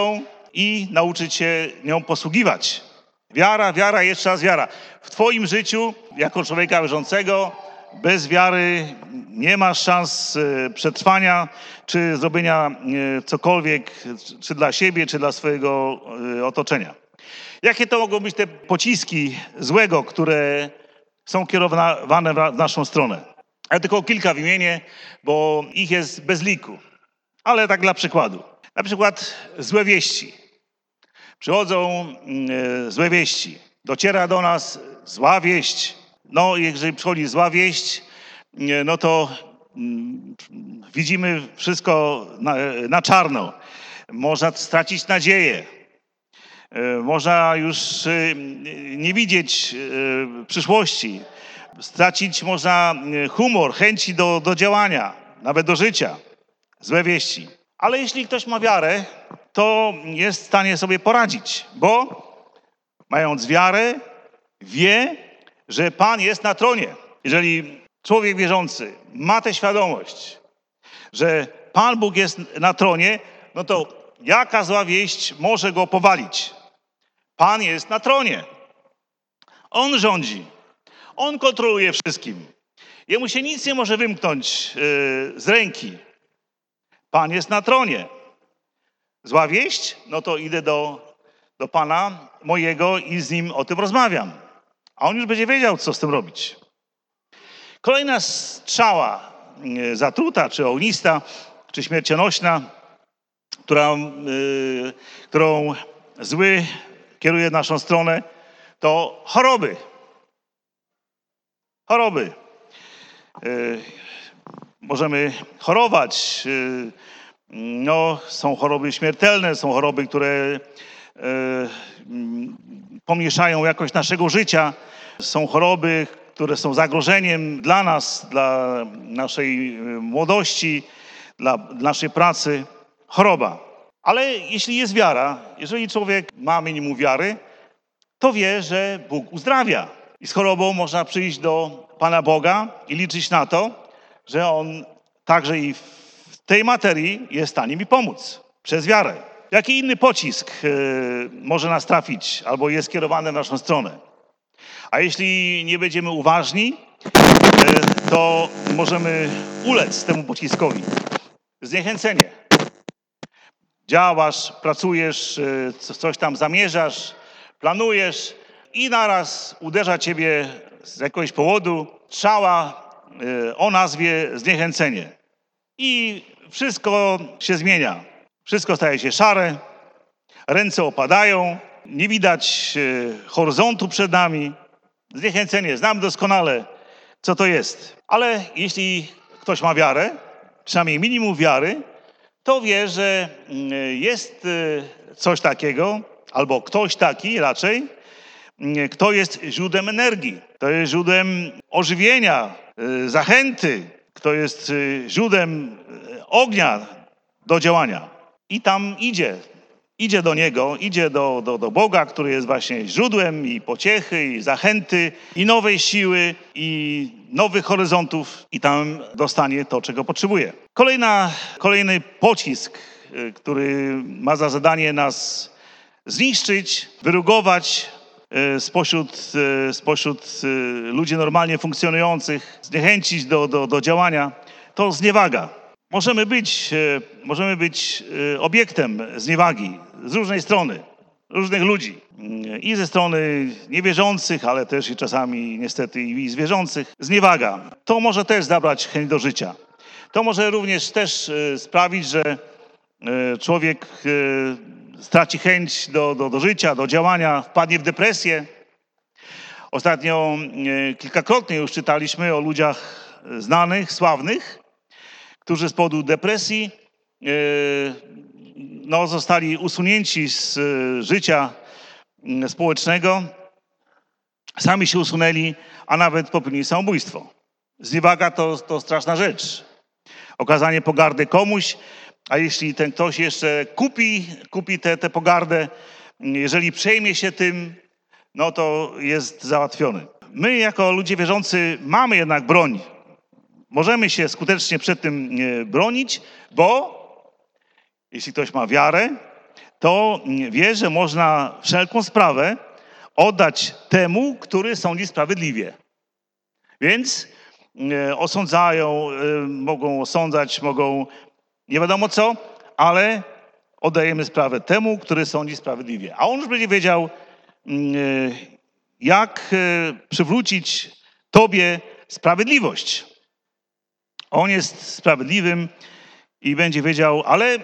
i nauczyć się nią posługiwać. Wiara, wiara, jeszcze raz wiara. W twoim życiu, jako człowieka wierzącego, bez wiary nie masz szans przetrwania, czy zrobienia cokolwiek, czy dla siebie, czy dla swojego otoczenia. Jakie to mogą być te pociski złego, które są kierowane w naszą stronę? Ja tylko kilka wymienię, bo ich jest bez liku. Ale tak dla przykładu. Na przykład złe wieści. Przychodzą e, złe wieści. Dociera do nas zła wieść. No jeżeli przychodzi zła wieść, e, no to mm, widzimy wszystko na, na czarno. Można stracić nadzieję. E, można już e, nie widzieć e, przyszłości. Stracić można humor, chęci do, do działania, nawet do życia. Złe wieści. Ale jeśli ktoś ma wiarę, to jest w stanie sobie poradzić, bo mając wiarę, wie, że Pan jest na tronie. Jeżeli człowiek wierzący ma tę świadomość, że Pan Bóg jest na tronie, no to jaka zła wieść może go powalić? Pan jest na tronie. On rządzi. On kontroluje wszystkim. Jemu się nic nie może wymknąć yy, z ręki. Pan jest na tronie. Zła wieść? No to idę do, do Pana mojego i z Nim o tym rozmawiam. A On już będzie wiedział, co z tym robić. Kolejna strzała yy, zatruta, czy ognista, czy śmiercionośna, która, yy, którą zły kieruje w naszą stronę, to choroby. Choroby. Yy, możemy chorować. Yy, no, są choroby śmiertelne, są choroby, które yy, pomieszają jakość naszego życia. Są choroby, które są zagrożeniem dla nas, dla naszej młodości, dla naszej pracy. Choroba. Ale jeśli jest wiara, jeżeli człowiek ma minimum wiary, to wie, że Bóg uzdrawia. I z chorobą można przyjść do Pana Boga i liczyć na to, że On także i w tej materii jest w stanie mi pomóc przez wiarę. Jaki inny pocisk yy, może nas trafić albo jest kierowany w naszą stronę? A jeśli nie będziemy uważni, yy, to możemy ulec temu pociskowi. Zniechęcenie. Działasz, pracujesz, yy, coś tam zamierzasz, planujesz i naraz uderza ciebie z jakiegoś powodu strzała yy, o nazwie zniechęcenie. I wszystko się zmienia. Wszystko staje się szare, ręce opadają, nie widać yy, horyzontu przed nami. Zniechęcenie, znam doskonale, co to jest. Ale jeśli ktoś ma wiarę, przynajmniej minimum wiary, to wie, że yy, jest yy, coś takiego, albo ktoś taki raczej, kto jest źródłem energii, kto jest źródłem ożywienia, zachęty, kto jest źródłem ognia do działania. I tam idzie, idzie do Niego, idzie do, do, do Boga, który jest właśnie źródłem i pociechy, i zachęty, i nowej siły, i nowych horyzontów i tam dostanie to, czego potrzebuje. Kolejna, kolejny pocisk, który ma za zadanie nas zniszczyć, wyrugować spośród, spośród ludzi normalnie funkcjonujących, zniechęcić do, do, do działania, to zniewaga. Możemy być, możemy być obiektem zniewagi z różnej strony, różnych ludzi. I ze strony niewierzących, ale też i czasami niestety i z wierzących. Zniewaga. To może też zabrać chęć do życia. To może również też sprawić, że człowiek straci chęć do, do, do życia, do działania, wpadnie w depresję. Ostatnio e, kilkakrotnie już czytaliśmy o ludziach znanych, sławnych, którzy z powodu depresji e, no, zostali usunięci z e, życia e, społecznego, sami się usunęli, a nawet popełnili samobójstwo. Zniewaga to, to straszna rzecz. Okazanie pogardy komuś, a jeśli ten ktoś jeszcze kupi, kupi tę te, te pogardę, jeżeli przejmie się tym, no to jest załatwiony. My jako ludzie wierzący mamy jednak broń. Możemy się skutecznie przed tym bronić, bo jeśli ktoś ma wiarę, to wie, że można wszelką sprawę oddać temu, który sądzi sprawiedliwie. Więc e, osądzają, e, mogą osądzać, mogą nie wiadomo co, ale oddajemy sprawę temu, który sądzi sprawiedliwie. A on już będzie wiedział, e, jak e, przywrócić tobie sprawiedliwość. On jest sprawiedliwym i będzie wiedział, ale e,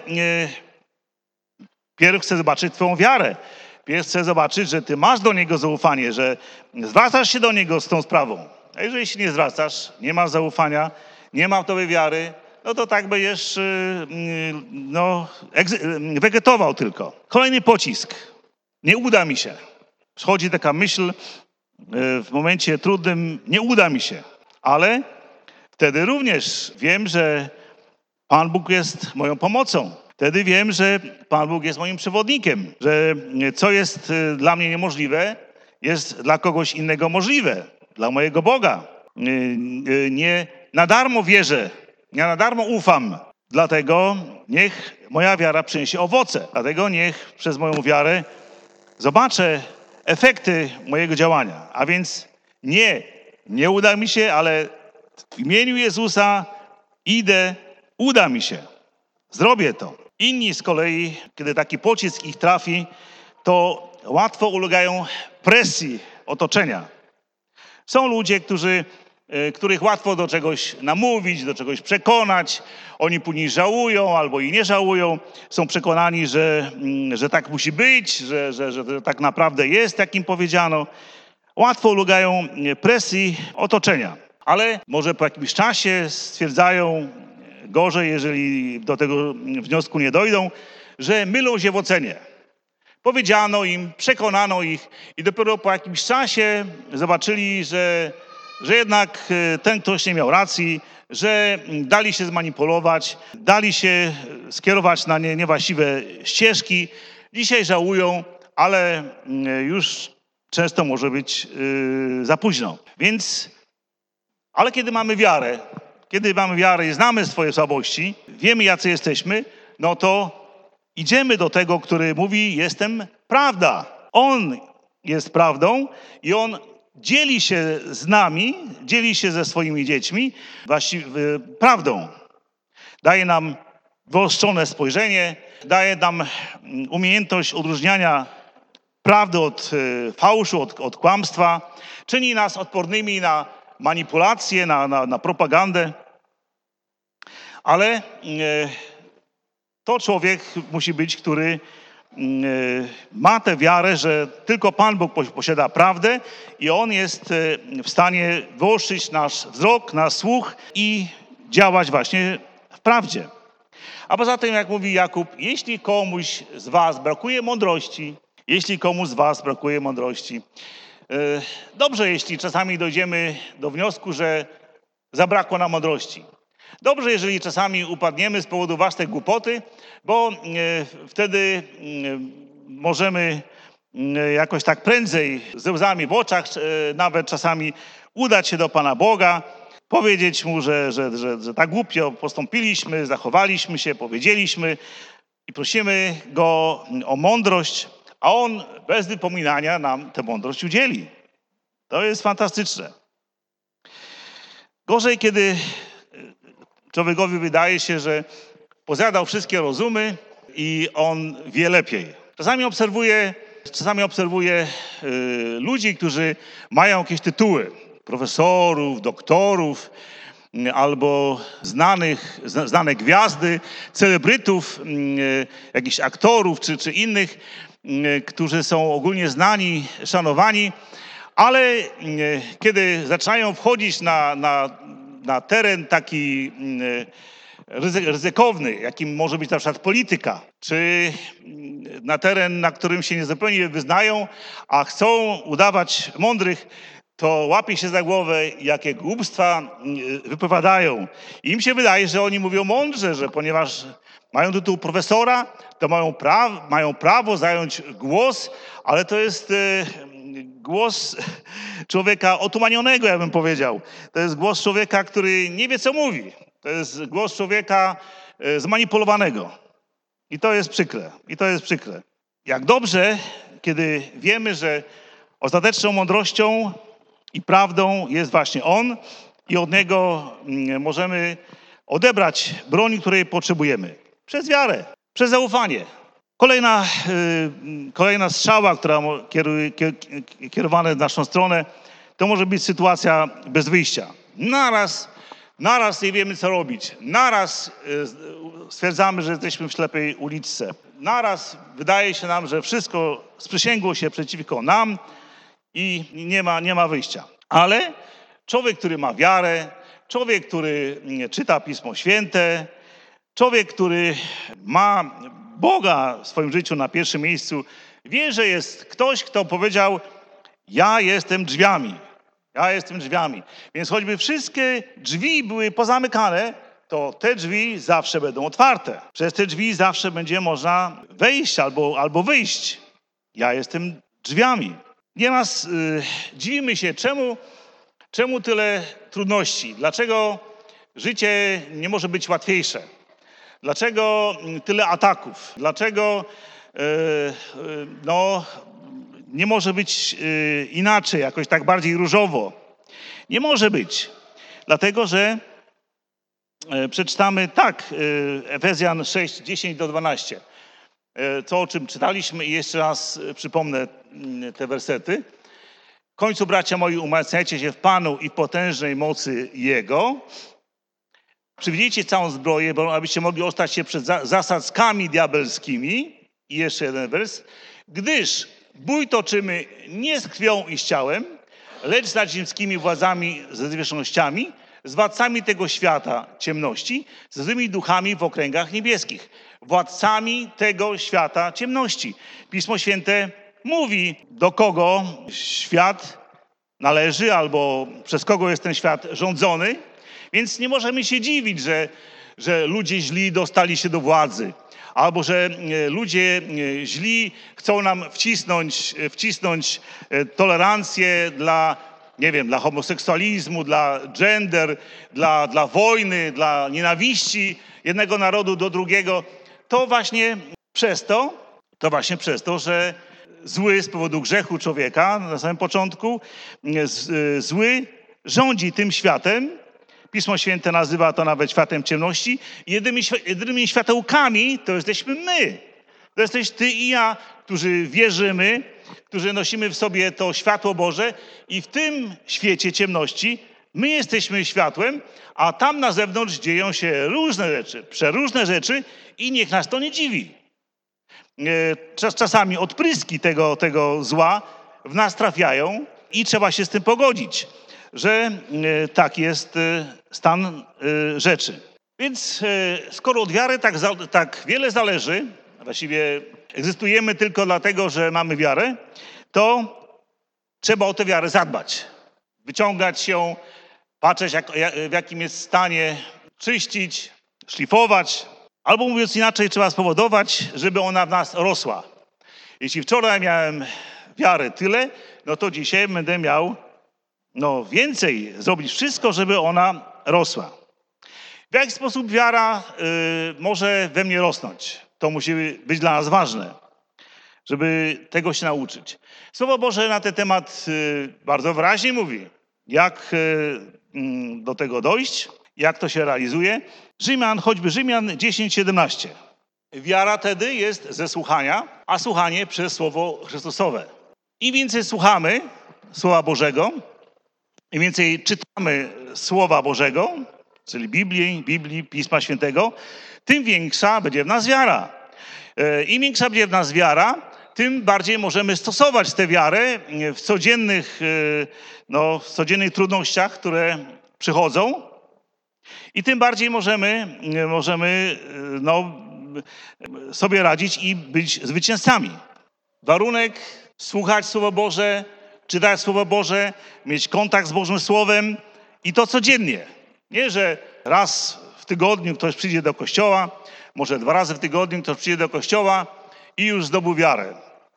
pierw chce zobaczyć twoją wiarę. Pierw chce zobaczyć, że ty masz do niego zaufanie, że zwracasz się do niego z tą sprawą. A jeżeli się nie zwracasz, nie masz zaufania, nie ma w tobie wiary, no to tak będziesz no, wegetował tylko. Kolejny pocisk. Nie uda mi się. Przychodzi taka myśl w momencie trudnym, nie uda mi się. Ale wtedy również wiem, że Pan Bóg jest moją pomocą. Wtedy wiem, że Pan Bóg jest moim przewodnikiem, że co jest dla mnie niemożliwe, jest dla kogoś innego możliwe, dla mojego Boga. Nie na darmo wierzę, nie na darmo ufam, dlatego niech moja wiara przyniesie owoce. Dlatego niech przez moją wiarę zobaczę efekty mojego działania. A więc nie, nie uda mi się, ale w imieniu Jezusa idę, uda mi się. Zrobię to. Inni z kolei, kiedy taki pocisk ich trafi, to łatwo ulegają presji otoczenia. Są ludzie, którzy, których łatwo do czegoś namówić, do czegoś przekonać. Oni później żałują albo i nie żałują. Są przekonani, że, że tak musi być, że, że, że tak naprawdę jest, jak im powiedziano. Łatwo ulegają presji otoczenia. Ale może po jakimś czasie stwierdzają, gorzej, jeżeli do tego wniosku nie dojdą, że mylą się w ocenie. Powiedziano im, przekonano ich i dopiero po jakimś czasie zobaczyli, że, że jednak ten ktoś nie miał racji, że dali się zmanipulować, dali się skierować na nie, niewłaściwe ścieżki. Dzisiaj żałują, ale już często może być yy, za późno. Więc, ale kiedy mamy wiarę, kiedy mamy wiarę i znamy swoje słabości, wiemy, jacy jesteśmy, no to idziemy do tego, który mówi, jestem prawda. On jest prawdą i on dzieli się z nami, dzieli się ze swoimi dziećmi właściwie prawdą. Daje nam wyostrzone spojrzenie, daje nam umiejętność odróżniania prawdy od fałszu, od, od kłamstwa. Czyni nas odpornymi na manipulacje, na, na, na propagandę. Ale e, to człowiek musi być, który e, ma tę wiarę, że tylko Pan Bóg posiada prawdę i On jest e, w stanie wyostrzyć nasz wzrok, nasz słuch i działać właśnie w prawdzie. A poza tym, jak mówi Jakub, jeśli komuś z was brakuje mądrości, jeśli komuś z was brakuje mądrości, e, dobrze, jeśli czasami dojdziemy do wniosku, że zabrakło nam mądrości. Dobrze, jeżeli czasami upadniemy z powodu własnej głupoty, bo e, wtedy e, możemy e, jakoś tak prędzej, ze łzami w oczach, e, nawet czasami udać się do Pana Boga, powiedzieć Mu, że, że, że, że tak głupio postąpiliśmy, zachowaliśmy się, powiedzieliśmy i prosimy Go o mądrość, a On bez wypominania nam tę mądrość udzieli. To jest fantastyczne. Gorzej, kiedy człowiekowi wydaje się, że pozjadał wszystkie rozumy i on wie lepiej. Czasami obserwuję, czasami obserwuję y, ludzi, którzy mają jakieś tytuły. Profesorów, doktorów y, albo znanych, z, znane gwiazdy, celebrytów, y, jakichś aktorów czy, czy innych, y, którzy są ogólnie znani, szanowani, ale y, kiedy zaczynają wchodzić na, na na teren taki ryzykowny, jakim może być na przykład polityka, czy na teren, na którym się niezupełnie wyznają, a chcą udawać mądrych, to łapie się za głowę, jakie głupstwa wypowiadają. I im się wydaje, że oni mówią mądrze, że ponieważ mają tytuł profesora, to mają, pra- mają prawo zająć głos, ale to jest głos człowieka otumanionego, ja bym powiedział. To jest głos człowieka, który nie wie, co mówi. To jest głos człowieka zmanipulowanego. I to jest przykre. I to jest przykre. Jak dobrze, kiedy wiemy, że ostateczną mądrością i prawdą jest właśnie On i od Niego możemy odebrać broń, której potrzebujemy. Przez wiarę, przez zaufanie. Kolejna, yy, kolejna strzała, która kieruje, kierowana w naszą stronę, to może być sytuacja bez wyjścia. Naraz, naraz nie wiemy, co robić. Naraz yy, stwierdzamy, że jesteśmy w ślepej uliczce. Naraz wydaje się nam, że wszystko sprzysięgło się przeciwko nam i nie ma, nie ma wyjścia. Ale człowiek, który ma wiarę, człowiek, który czyta Pismo Święte, człowiek, który ma Boga w swoim życiu na pierwszym miejscu, wie, że jest ktoś, kto powiedział: ja jestem drzwiami, ja jestem drzwiami. Więc choćby wszystkie drzwi były pozamykane, to te drzwi zawsze będą otwarte. Przez te drzwi zawsze będzie można wejść albo, albo wyjść. Ja jestem drzwiami. Nieraz yy, dziwimy się, czemu, czemu tyle trudności, dlaczego życie nie może być łatwiejsze. Dlaczego tyle ataków? Dlaczego yy, yy, no, nie może być yy, inaczej, jakoś tak bardziej różowo? Nie może być. Dlatego, że yy, przeczytamy tak, yy, Efezjan sześć, dziesięć do dwunastu. Yy, to, o czym czytaliśmy i jeszcze raz yy, przypomnę yy, te wersety. W końcu, bracia moi, umacniajcie się w Panu i w potężnej mocy Jego. Przywdziejcie całą zbroję, bo abyście mogli ostać się przed zasadzkami diabelskimi. I jeszcze jeden wers. Gdyż bój toczymy nie z krwią i z ciałem, lecz z nadziemskimi władzami, ze zwierzchnościami, z władcami tego świata ciemności, z złymi duchami w okręgach niebieskich. Władcami tego świata ciemności. Pismo Święte mówi, do kogo świat należy albo przez kogo jest ten świat rządzony. Więc nie możemy się dziwić, że, że ludzie źli dostali się do władzy, albo że ludzie źli chcą nam wcisnąć, wcisnąć tolerancję dla, nie wiem, dla homoseksualizmu, dla gender, dla, dla wojny, dla nienawiści jednego narodu do drugiego. To właśnie przez to, to właśnie przez to, że zły z powodu grzechu człowieka na samym początku, zły rządzi tym światem. Pismo Święte nazywa to nawet światem ciemności. Jedynymi, jedynymi światełkami to jesteśmy my. To jesteś ty i ja, którzy wierzymy, którzy nosimy w sobie to światło Boże i w tym świecie ciemności my jesteśmy światłem, a tam na zewnątrz dzieją się różne rzeczy, przeróżne rzeczy i niech nas to nie dziwi. Czas, czasami odpryski tego, tego zła w nas trafiają i trzeba się z tym pogodzić, że tak jest stan rzeczy. Więc skoro od wiary tak, tak wiele zależy, właściwie egzystujemy tylko dlatego, że mamy wiarę, to trzeba o tę wiarę zadbać. Wyciągać ją, patrzeć jak, w jakim jest stanie, czyścić, szlifować. Albo mówiąc inaczej, trzeba spowodować, żeby ona w nas rosła. Jeśli wczoraj miałem wiarę tyle, no to dzisiaj będę miał no, więcej, zrobić wszystko, żeby ona rosła. W jaki sposób wiara y, może we mnie rosnąć? To musi być dla nas ważne, żeby tego się nauczyć. Słowo Boże na ten temat y, bardzo wyraźnie mówi, jak y, y, do tego dojść, jak to się realizuje. Rzymian, choćby Rzymian dziesięć, siedemnaście. Wiara tedy jest ze słuchania, a słuchanie przez Słowo Chrystusowe. Im więcej słuchamy Słowa Bożego, im więcej czytamy Słowa Bożego, czyli Biblii, Biblii, Pisma Świętego, tym większa będzie w nas wiara. Im większa będzie w nas wiara, tym bardziej możemy stosować tę wiarę w codziennych, no, w codziennych trudnościach, które przychodzą. I tym bardziej możemy, możemy no, sobie radzić i być zwycięzcami. Warunek słuchać Słowa Boże, czytać Słowo Boże, mieć kontakt z Bożym Słowem i to codziennie. Nie, że raz w tygodniu ktoś przyjdzie do kościoła, może dwa razy w tygodniu ktoś przyjdzie do kościoła i już zdobył wiarę.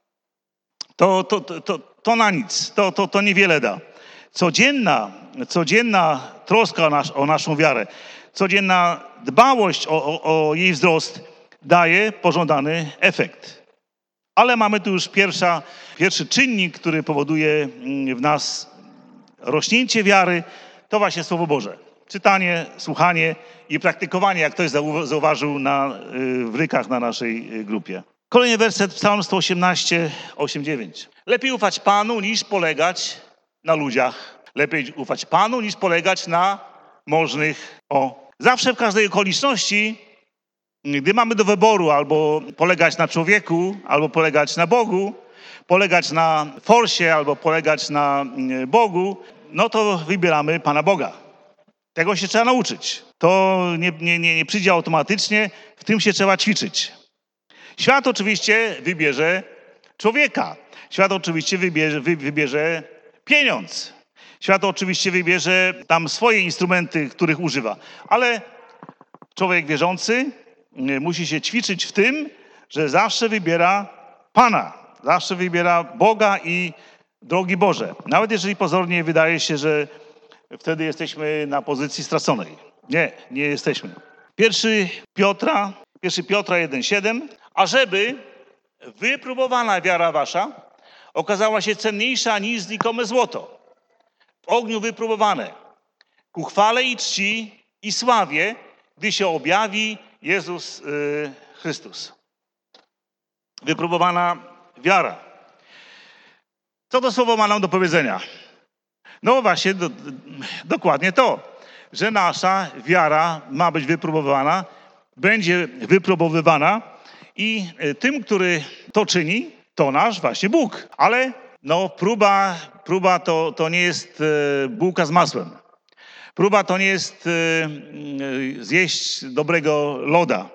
To, to, to, to, to na nic, to, to, to niewiele da. Codzienna, codzienna troska o, nas, o naszą wiarę, codzienna dbałość o, o, o jej wzrost daje pożądany efekt. Ale mamy tu już pierwsza, pierwszy czynnik, który powoduje w nas rośnięcie wiary, to właśnie Słowo Boże. Czytanie, słuchanie i praktykowanie, jak ktoś zauważył na, w rykach na naszej grupie. Kolejny werset, Psalm sto osiemnaście, osiem, dziewięć. Lepiej ufać Panu, niż polegać na ludziach. Lepiej ufać Panu, niż polegać na możnych. O. Zawsze w każdej okoliczności, gdy mamy do wyboru albo polegać na człowieku, albo polegać na Bogu, polegać na forsie, albo polegać na Bogu, no to wybieramy Pana Boga. Tego się trzeba nauczyć. To nie, nie, nie, nie przyjdzie automatycznie, w tym się trzeba ćwiczyć. Świat oczywiście wybierze człowieka. Świat oczywiście wybierze, wy, wybierze pieniądz. Świat oczywiście wybierze tam swoje instrumenty, których używa. Ale człowiek wierzący musi się ćwiczyć w tym, że zawsze wybiera Pana. Zawsze wybiera Boga i drogi Boże. Nawet jeżeli pozornie wydaje się, że wtedy jesteśmy na pozycji straconej. Nie, nie jesteśmy. Pierwszy Piotra, pierwszy Piotra jeden, siedem. Ażeby wypróbowana wiara wasza okazała się cenniejsza niż znikome złoto, w ogniu wypróbowane, ku chwale i czci i sławie, gdy się objawi Jezus yy, Chrystus. Wypróbowana wiara. Co to słowo ma nam do powiedzenia? No właśnie, do, dokładnie to, że nasza wiara ma być wypróbowana, będzie wypróbowywana i tym, który to czyni, to nasz właśnie Bóg. Ale no próba, próba to, to nie jest e, bułka z masłem. Próba to nie jest e, e, zjeść dobrego loda.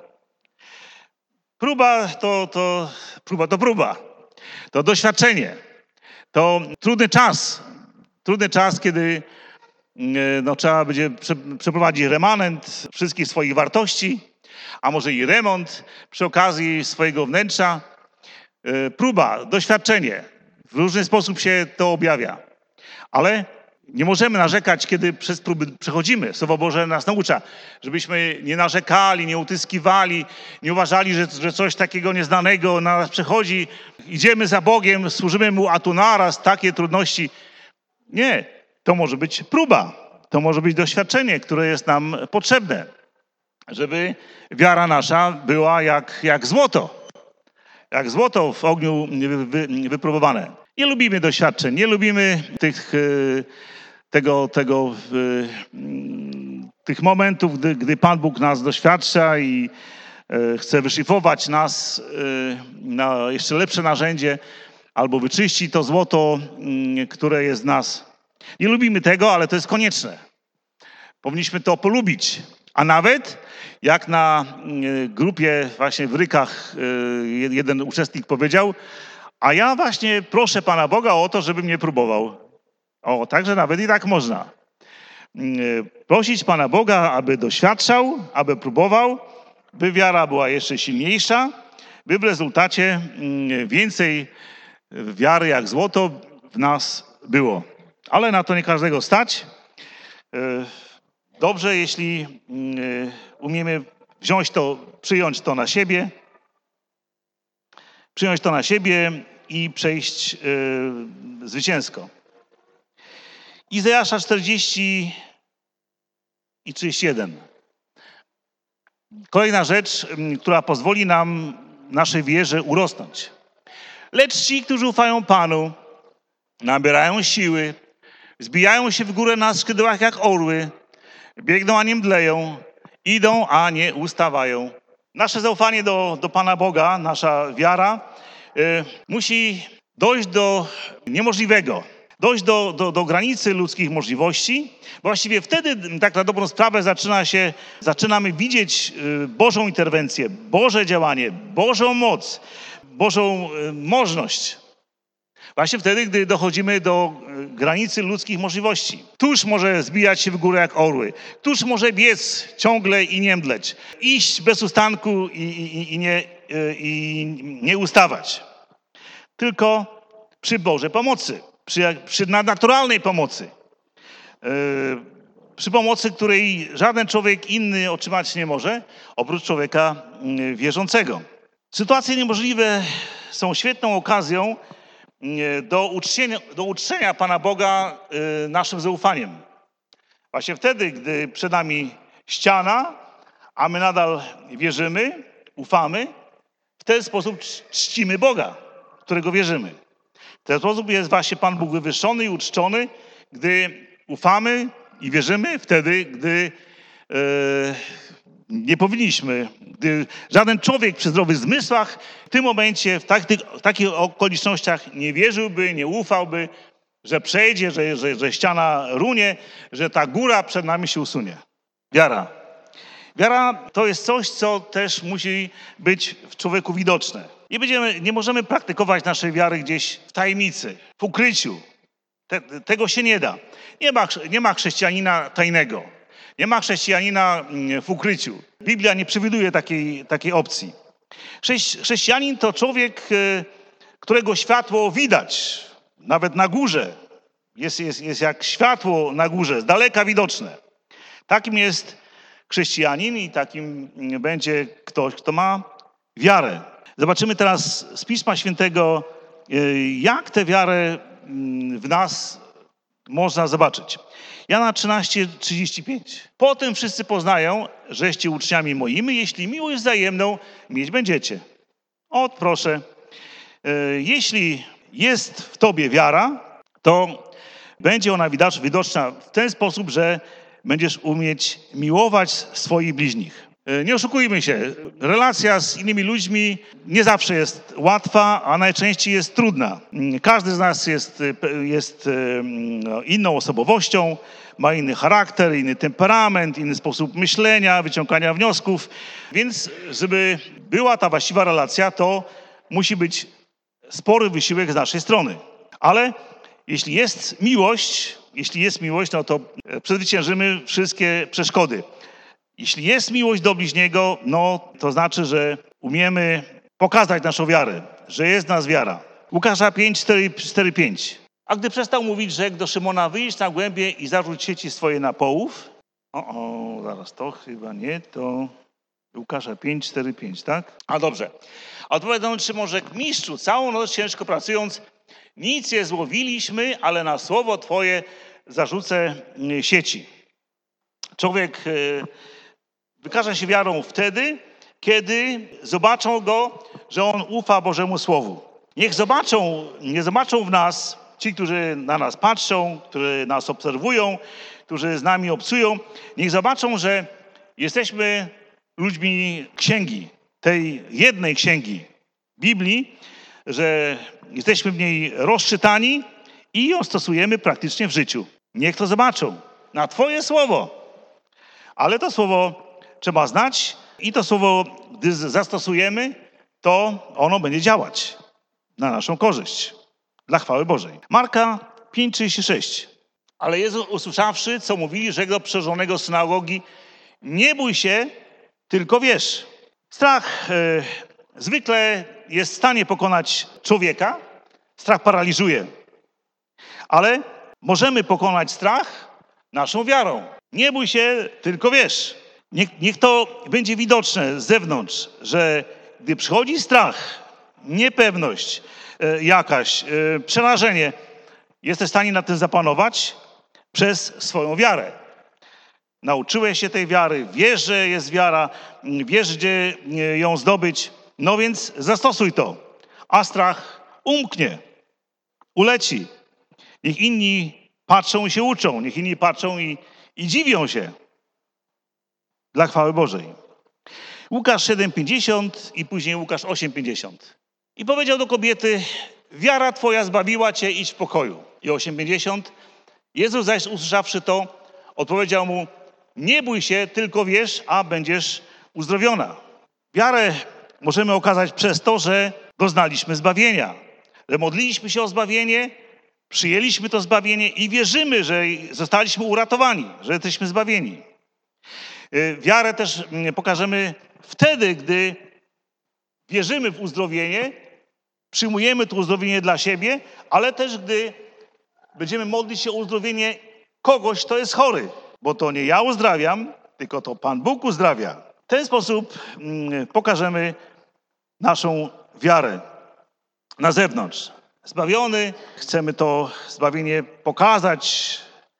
Próba to, to, próba to próba. To doświadczenie. To trudny czas. Trudny czas, kiedy no, trzeba będzie przeprowadzić remanent wszystkich swoich wartości, a może i remont przy okazji swojego wnętrza. Próba, doświadczenie. W różny sposób się to objawia. Ale nie możemy narzekać, kiedy przez próby przechodzimy. Słowo Boże nas naucza, żebyśmy nie narzekali, nie utyskiwali, nie uważali, że, że coś takiego nieznanego na nas przechodzi. Idziemy za Bogiem, służymy Mu, a tu naraz takie trudności. Nie, to może być próba, to może być doświadczenie, które jest nam potrzebne, żeby wiara nasza była jak, jak złoto, jak złoto w ogniu wy, wy, wypróbowane. Nie lubimy doświadczeń, nie lubimy tych, tego, tego, tych momentów, gdy, gdy Pan Bóg nas doświadcza i chce wyszlifować nas na jeszcze lepsze narzędzie, albo wyczyści to złoto, które jest w nas. Nie lubimy tego, ale to jest konieczne. Powinniśmy to polubić. A nawet jak na grupie właśnie w Rykach jeden uczestnik powiedział, a ja właśnie proszę Pana Boga o to, żeby mnie próbował. O, także nawet i tak można. Prosić Pana Boga, aby doświadczał, aby próbował, by wiara była jeszcze silniejsza, by w rezultacie więcej wiary jak złoto w nas było. Ale na to nie każdego stać. Dobrze, jeśli umiemy wziąć to, przyjąć to na siebie, przyjąć to na siebie i przejść zwycięsko. Izajasza czterdzieści i trzydzieści jeden. Kolejna rzecz, która pozwoli nam naszej wierze urosnąć. Lecz ci, którzy ufają Panu, nabierają siły, zbijają się w górę na skrzydłach jak orły, biegną, a nie mdleją, idą, a nie ustawają. Nasze zaufanie do, do Pana Boga, nasza wiara y, musi dojść do niemożliwego, dojść do, do, do granicy ludzkich możliwości. Właściwie wtedy, tak na dobrą sprawę, zaczyna się, zaczynamy widzieć y, Bożą interwencję, Boże działanie, Bożą moc, Bożą y, możność. Właśnie wtedy, gdy dochodzimy do granicy ludzkich możliwości. Któż może zbijać się w górę jak orły? Któż może biec ciągle i nie mdleć? Iść bez ustanku i, i, i, nie, i nie ustawać. Tylko przy Bożej pomocy, przy, przy nadnaturalnej pomocy. przy pomocy której żaden człowiek inny otrzymać nie może, oprócz człowieka wierzącego. Sytuacje niemożliwe są świetną okazją do uczczenia, do uczczenia Pana Boga naszym zaufaniem. Właśnie wtedy, gdy przed nami ściana, a my nadal wierzymy, ufamy, w ten sposób czcimy Boga, w którego wierzymy. W ten sposób jest właśnie Pan Bóg wywyższony i uczczony, gdy ufamy i wierzymy, wtedy, gdy e, nie powinniśmy, gdy żaden człowiek przy zdrowych zmysłach w tym momencie, w, tak, w takich okolicznościach nie wierzyłby, nie ufałby, że przejdzie, że, że, że ściana runie, że ta góra przed nami się usunie. Wiara. Wiara to jest coś, co też musi być w człowieku widoczne. Nie, będziemy, nie możemy praktykować naszej wiary gdzieś w tajemnicy, w ukryciu. Te, tego się nie da. Nie ma, nie ma chrześcijanina tajnego. Nie ma chrześcijanina w ukryciu. Biblia nie przewiduje takiej, takiej opcji. Chrześcijanin to człowiek, którego światło widać, nawet na górze. Jest, jest, jest jak światło na górze, z daleka widoczne. Takim jest chrześcijanin i takim będzie ktoś, kto ma wiarę. Zobaczymy teraz z Pisma Świętego, jak tę wiarę w nas można zobaczyć. Jana trzynaście, trzydzieści pięć. Potem wszyscy poznają, żeście uczniami moimi, jeśli miłość wzajemną mieć będziecie. O, proszę. Jeśli jest w tobie wiara, to będzie ona widoczna w ten sposób, że będziesz umieć miłować swoich bliźnich. Nie oszukujmy się, relacja z innymi ludźmi nie zawsze jest łatwa, a najczęściej jest trudna. Każdy z nas jest, jest inną osobowością, ma inny charakter, inny temperament, inny sposób myślenia, wyciągania wniosków. Więc żeby była ta właściwa relacja, to musi być spory wysiłek z naszej strony. Ale jeśli jest miłość, jeśli jest miłość, no to przezwyciężymy wszystkie przeszkody. Jeśli jest miłość do bliźniego, no to znaczy, że umiemy pokazać naszą wiarę, że jest w nas wiara. Łukasza pięć, cztery, pięć. A gdy przestał mówić, rzekł do Szymona, wyjdź na głębie i zarzuć sieci swoje na połów. O, o, zaraz, to chyba nie, to Łukasza pięć, cztery, pięć, tak? A dobrze. A odpowiadał Szymon, rzekł, mistrzu, całą noc ciężko pracując, nic nie złowiliśmy, ale na słowo Twoje zarzucę sieci. Człowiek wykaże się wiarą wtedy, kiedy zobaczą go, że on ufa Bożemu Słowu. Niech zobaczą, nie zobaczą w nas ci, którzy na nas patrzą, którzy nas obserwują, którzy z nami obcują. Niech zobaczą, że jesteśmy ludźmi księgi, tej jednej księgi Biblii, że jesteśmy w niej rozczytani i ją stosujemy praktycznie w życiu. Niech to zobaczą. Na Twoje słowo. Ale to słowo trzeba znać i to słowo, gdy zastosujemy, to ono będzie działać na naszą korzyść, dla chwały Bożej. Marka pięć, trzydzieści sześć. Ale Jezus usłyszawszy, co mówili, rzekł do przełożonego synagogi, nie bój się, tylko wierz. Strach e, zwykle jest w stanie pokonać człowieka. Strach paraliżuje. Ale możemy pokonać strach naszą wiarą. Nie bój się, tylko wierz. Niech, niech to będzie widoczne z zewnątrz, że gdy przychodzi strach, niepewność e, jakaś, e, przerażenie, jesteś w stanie na tym zapanować przez swoją wiarę. Nauczyłeś się tej wiary, wiesz, że jest wiara, wiesz, gdzie ją zdobyć, no więc zastosuj to. A strach umknie, uleci. Niech inni patrzą i się uczą, niech inni patrzą i, i dziwią się dla chwały Bożej. Łukasz siedem, pięćdziesiąt i później Łukasz osiem, pięćdziesiąt. I powiedział do kobiety, wiara twoja zbawiła cię, idź w pokoju. I osiem, pięćdziesiąt. Jezus zaś usłyszawszy to, odpowiedział mu, nie bój się, tylko wierz, a będziesz uzdrowiona. Wiarę możemy okazać przez to, że doznaliśmy zbawienia, że modliliśmy się o zbawienie, przyjęliśmy to zbawienie i wierzymy, że zostaliśmy uratowani, że jesteśmy zbawieni. Wiarę też pokażemy wtedy, gdy wierzymy w uzdrowienie, przyjmujemy to uzdrowienie dla siebie, ale też gdy będziemy modlić się o uzdrowienie kogoś, kto jest chory. bo to nie ja uzdrawiam, tylko to Pan Bóg uzdrawia. W ten sposób mm, pokażemy naszą wiarę na zewnątrz. Zbawiony, chcemy to zbawienie pokazać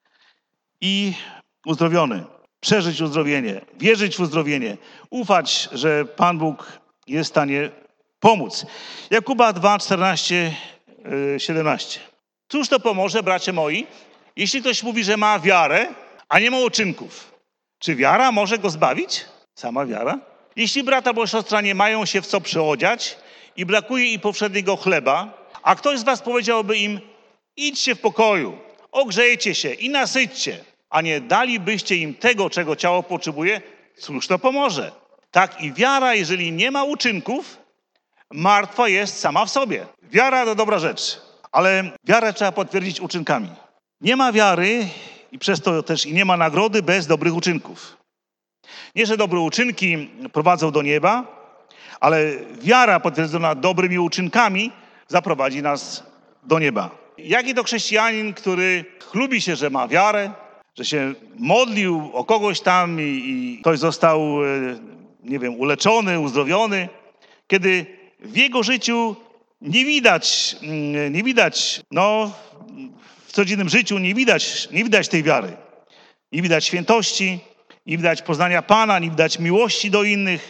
i uzdrowiony. Przeżyć uzdrowienie, wierzyć w uzdrowienie, ufać, że Pan Bóg jest w stanie pomóc. Jakuba dwa, czternaście, siedemnaście. Cóż to pomoże, bracia moi, jeśli ktoś mówi, że ma wiarę, a nie ma uczynków? Czy wiara może go zbawić? Sama wiara? Jeśli brat albo siostra nie mają się w co przyodziać i brakuje im powszedniego chleba, a ktoś z was powiedziałby im, idźcie w pokoju, ogrzejcie się i nasyćcie, a nie dalibyście im tego, czego ciało potrzebuje, cóż to pomoże? Tak i wiara, jeżeli nie ma uczynków, martwa jest sama w sobie. Wiara to dobra rzecz, ale wiarę trzeba potwierdzić uczynkami. Nie ma wiary i przez to też i nie ma nagrody bez dobrych uczynków. Nie, że dobre uczynki prowadzą do nieba, ale wiara potwierdzona dobrymi uczynkami zaprowadzi nas do nieba. Jaki to chrześcijanin, który chlubi się, że ma wiarę, że się modlił o kogoś tam i, i ktoś został, nie wiem, uleczony, uzdrowiony, kiedy w jego życiu nie widać, nie widać, no w codziennym życiu nie widać, nie widać tej wiary. Nie widać świętości, nie widać poznania Pana, nie widać miłości do innych,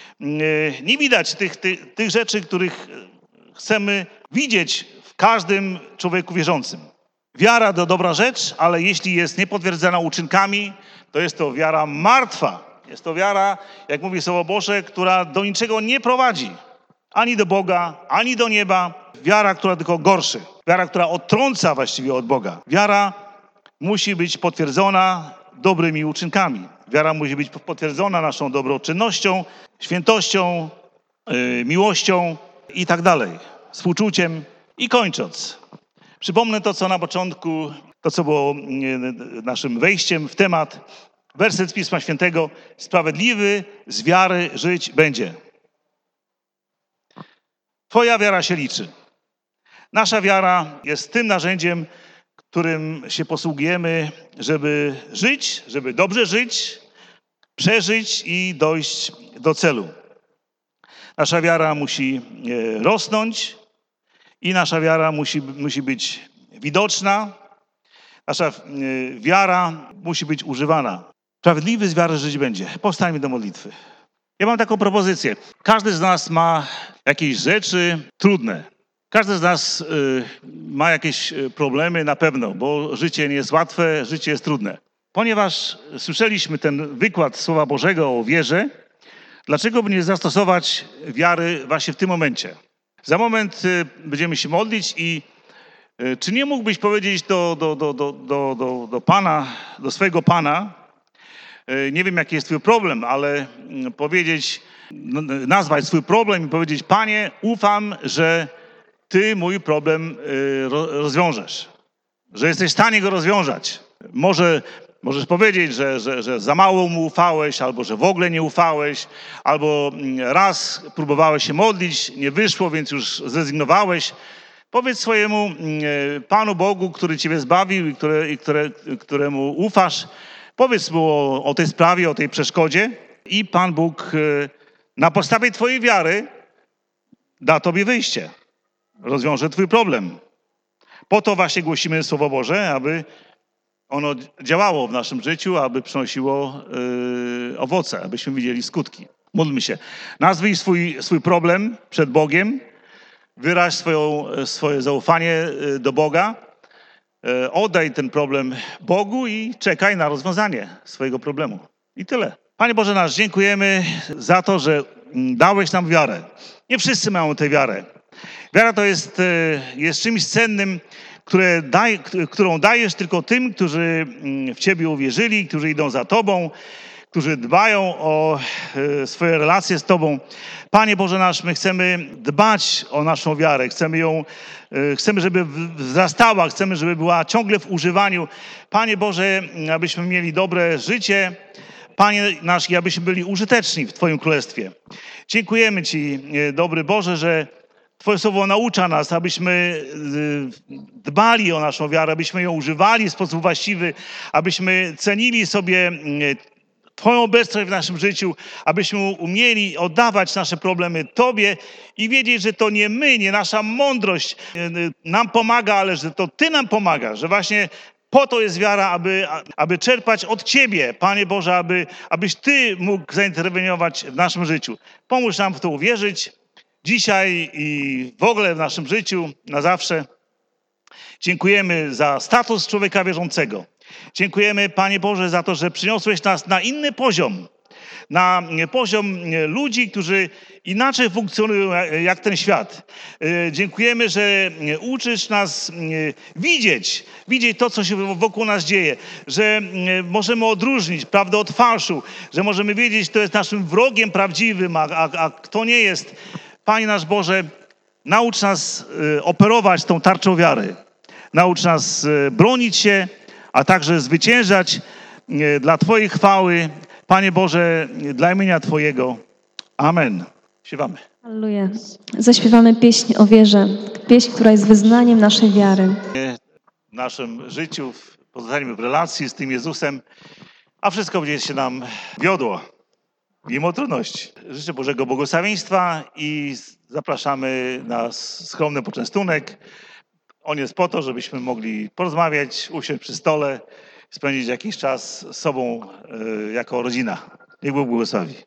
nie widać tych, tych, tych rzeczy, których chcemy widzieć w każdym człowieku wierzącym. Wiara to dobra rzecz, ale jeśli jest niepotwierdzona uczynkami, to jest to wiara martwa. Jest to wiara, jak mówi Słowo Boże, która do niczego nie prowadzi. Ani do Boga, ani do nieba. Wiara, która tylko gorszy. Wiara, która odtrąca właściwie od Boga. Wiara musi być potwierdzona dobrymi uczynkami. Wiara musi być potwierdzona naszą dobroczynnością, świętością, yy, miłością i tak dalej. Współczuciem. I kończąc, przypomnę to, co na początku, to, co było yy, naszym wejściem w temat. Werset z Pisma Świętego. Sprawiedliwy z wiary żyć będzie. Twoja wiara się liczy. Nasza wiara jest tym narzędziem, którym się posługujemy, żeby żyć, żeby dobrze żyć, przeżyć i dojść do celu. Nasza wiara musi rosnąć i nasza wiara musi, musi być widoczna. Nasza wiara musi być używana. Sprawiedliwy z wiary żyć będzie. Powstańmy do modlitwy. Ja mam taką propozycję. Każdy z nas ma jakieś rzeczy trudne. Każdy z nas y, ma jakieś problemy na pewno, bo życie nie jest łatwe, życie jest trudne. Ponieważ słyszeliśmy ten wykład Słowa Bożego o wierze, dlaczego by nie zastosować wiary właśnie w tym momencie? Za moment y, będziemy się modlić i y, czy nie mógłbyś powiedzieć do, do, do, do, do, do, do Pana, do swojego Pana, y, nie wiem jaki jest twój problem, ale y, powiedzieć, n- nazwać swój problem i powiedzieć, Panie, ufam, że Ty mój problem y, rozwiążesz, że jesteś w stanie go rozwiązać. Może możesz powiedzieć, że, że, że za mało mu ufałeś, albo że w ogóle nie ufałeś, albo raz próbowałeś się modlić, nie wyszło, więc już zrezygnowałeś. Powiedz swojemu y, Panu Bogu, który Ciebie zbawił i, które, i które, któremu ufasz, powiedz mu o, o tej sprawie, o tej przeszkodzie i Pan Bóg y, na podstawie Twojej wiary da Tobie wyjście. Rozwiąże Twój problem. Po to właśnie głosimy Słowo Boże, aby ono działało w naszym życiu, aby przynosiło yy, owoce, abyśmy widzieli skutki. Módlmy się. Nazwij swój, swój problem przed Bogiem, wyraź swoją, swoje zaufanie do Boga, yy, oddaj ten problem Bogu i czekaj na rozwiązanie swojego problemu. I tyle. Panie Boże nasz, dziękujemy za to, że dałeś nam wiarę. Nie wszyscy mają tę wiarę. Wiara to jest, jest czymś cennym, które daj, którą dajesz tylko tym, którzy w Ciebie uwierzyli, którzy idą za Tobą, którzy dbają o swoje relacje z Tobą. Panie Boże nasz, my chcemy dbać o naszą wiarę, chcemy ją, chcemy, żeby wzrastała, chcemy, żeby była ciągle w używaniu. Panie Boże, abyśmy mieli dobre życie, Panie nasz, i abyśmy byli użyteczni w Twoim Królestwie. Dziękujemy Ci, dobry Boże, że Twoje słowo naucza nas, abyśmy y, dbali o naszą wiarę, abyśmy ją używali w sposób właściwy, abyśmy cenili sobie y, Twoją obecność w naszym życiu, abyśmy umieli oddawać nasze problemy Tobie i wiedzieć, że to nie my, nie nasza mądrość y, y, nam pomaga, ale że to Ty nam pomagasz, że właśnie po to jest wiara, aby, aby czerpać od Ciebie, Panie Boże, aby, abyś Ty mógł zainterweniować w naszym życiu. Pomóż nam w to uwierzyć dzisiaj i w ogóle w naszym życiu na zawsze. Dziękujemy za status człowieka wierzącego. Dziękujemy, Panie Boże, za to, że przyniosłeś nas na inny poziom. Na poziom ludzi, którzy inaczej funkcjonują jak ten świat. Dziękujemy, że uczysz nas widzieć, widzieć to, co się wokół nas dzieje, że możemy odróżnić prawdę od fałszu, że możemy wiedzieć, kto jest naszym wrogiem prawdziwym, a, a, a kto nie jest. Panie nasz Boże, naucz nas operować tą tarczą wiary. Naucz nas bronić się, a także zwyciężać dla Twojej chwały. Panie Boże, dla imienia Twojego. Amen. Śpiewamy. Halleluja. Zaśpiewamy pieśń o wierze. Pieśń, która jest wyznaniem naszej wiary. W naszym życiu pozostaniemy w relacji z tym Jezusem, a wszystko będzie się nam wiodło, mimo trudności. Życzę Bożego błogosławieństwa i zapraszamy na skromny poczęstunek. On jest po to, żebyśmy mogli porozmawiać, usiąść przy stole, spędzić jakiś czas z sobą y, jako rodzina. Niech Bóg błogosławi.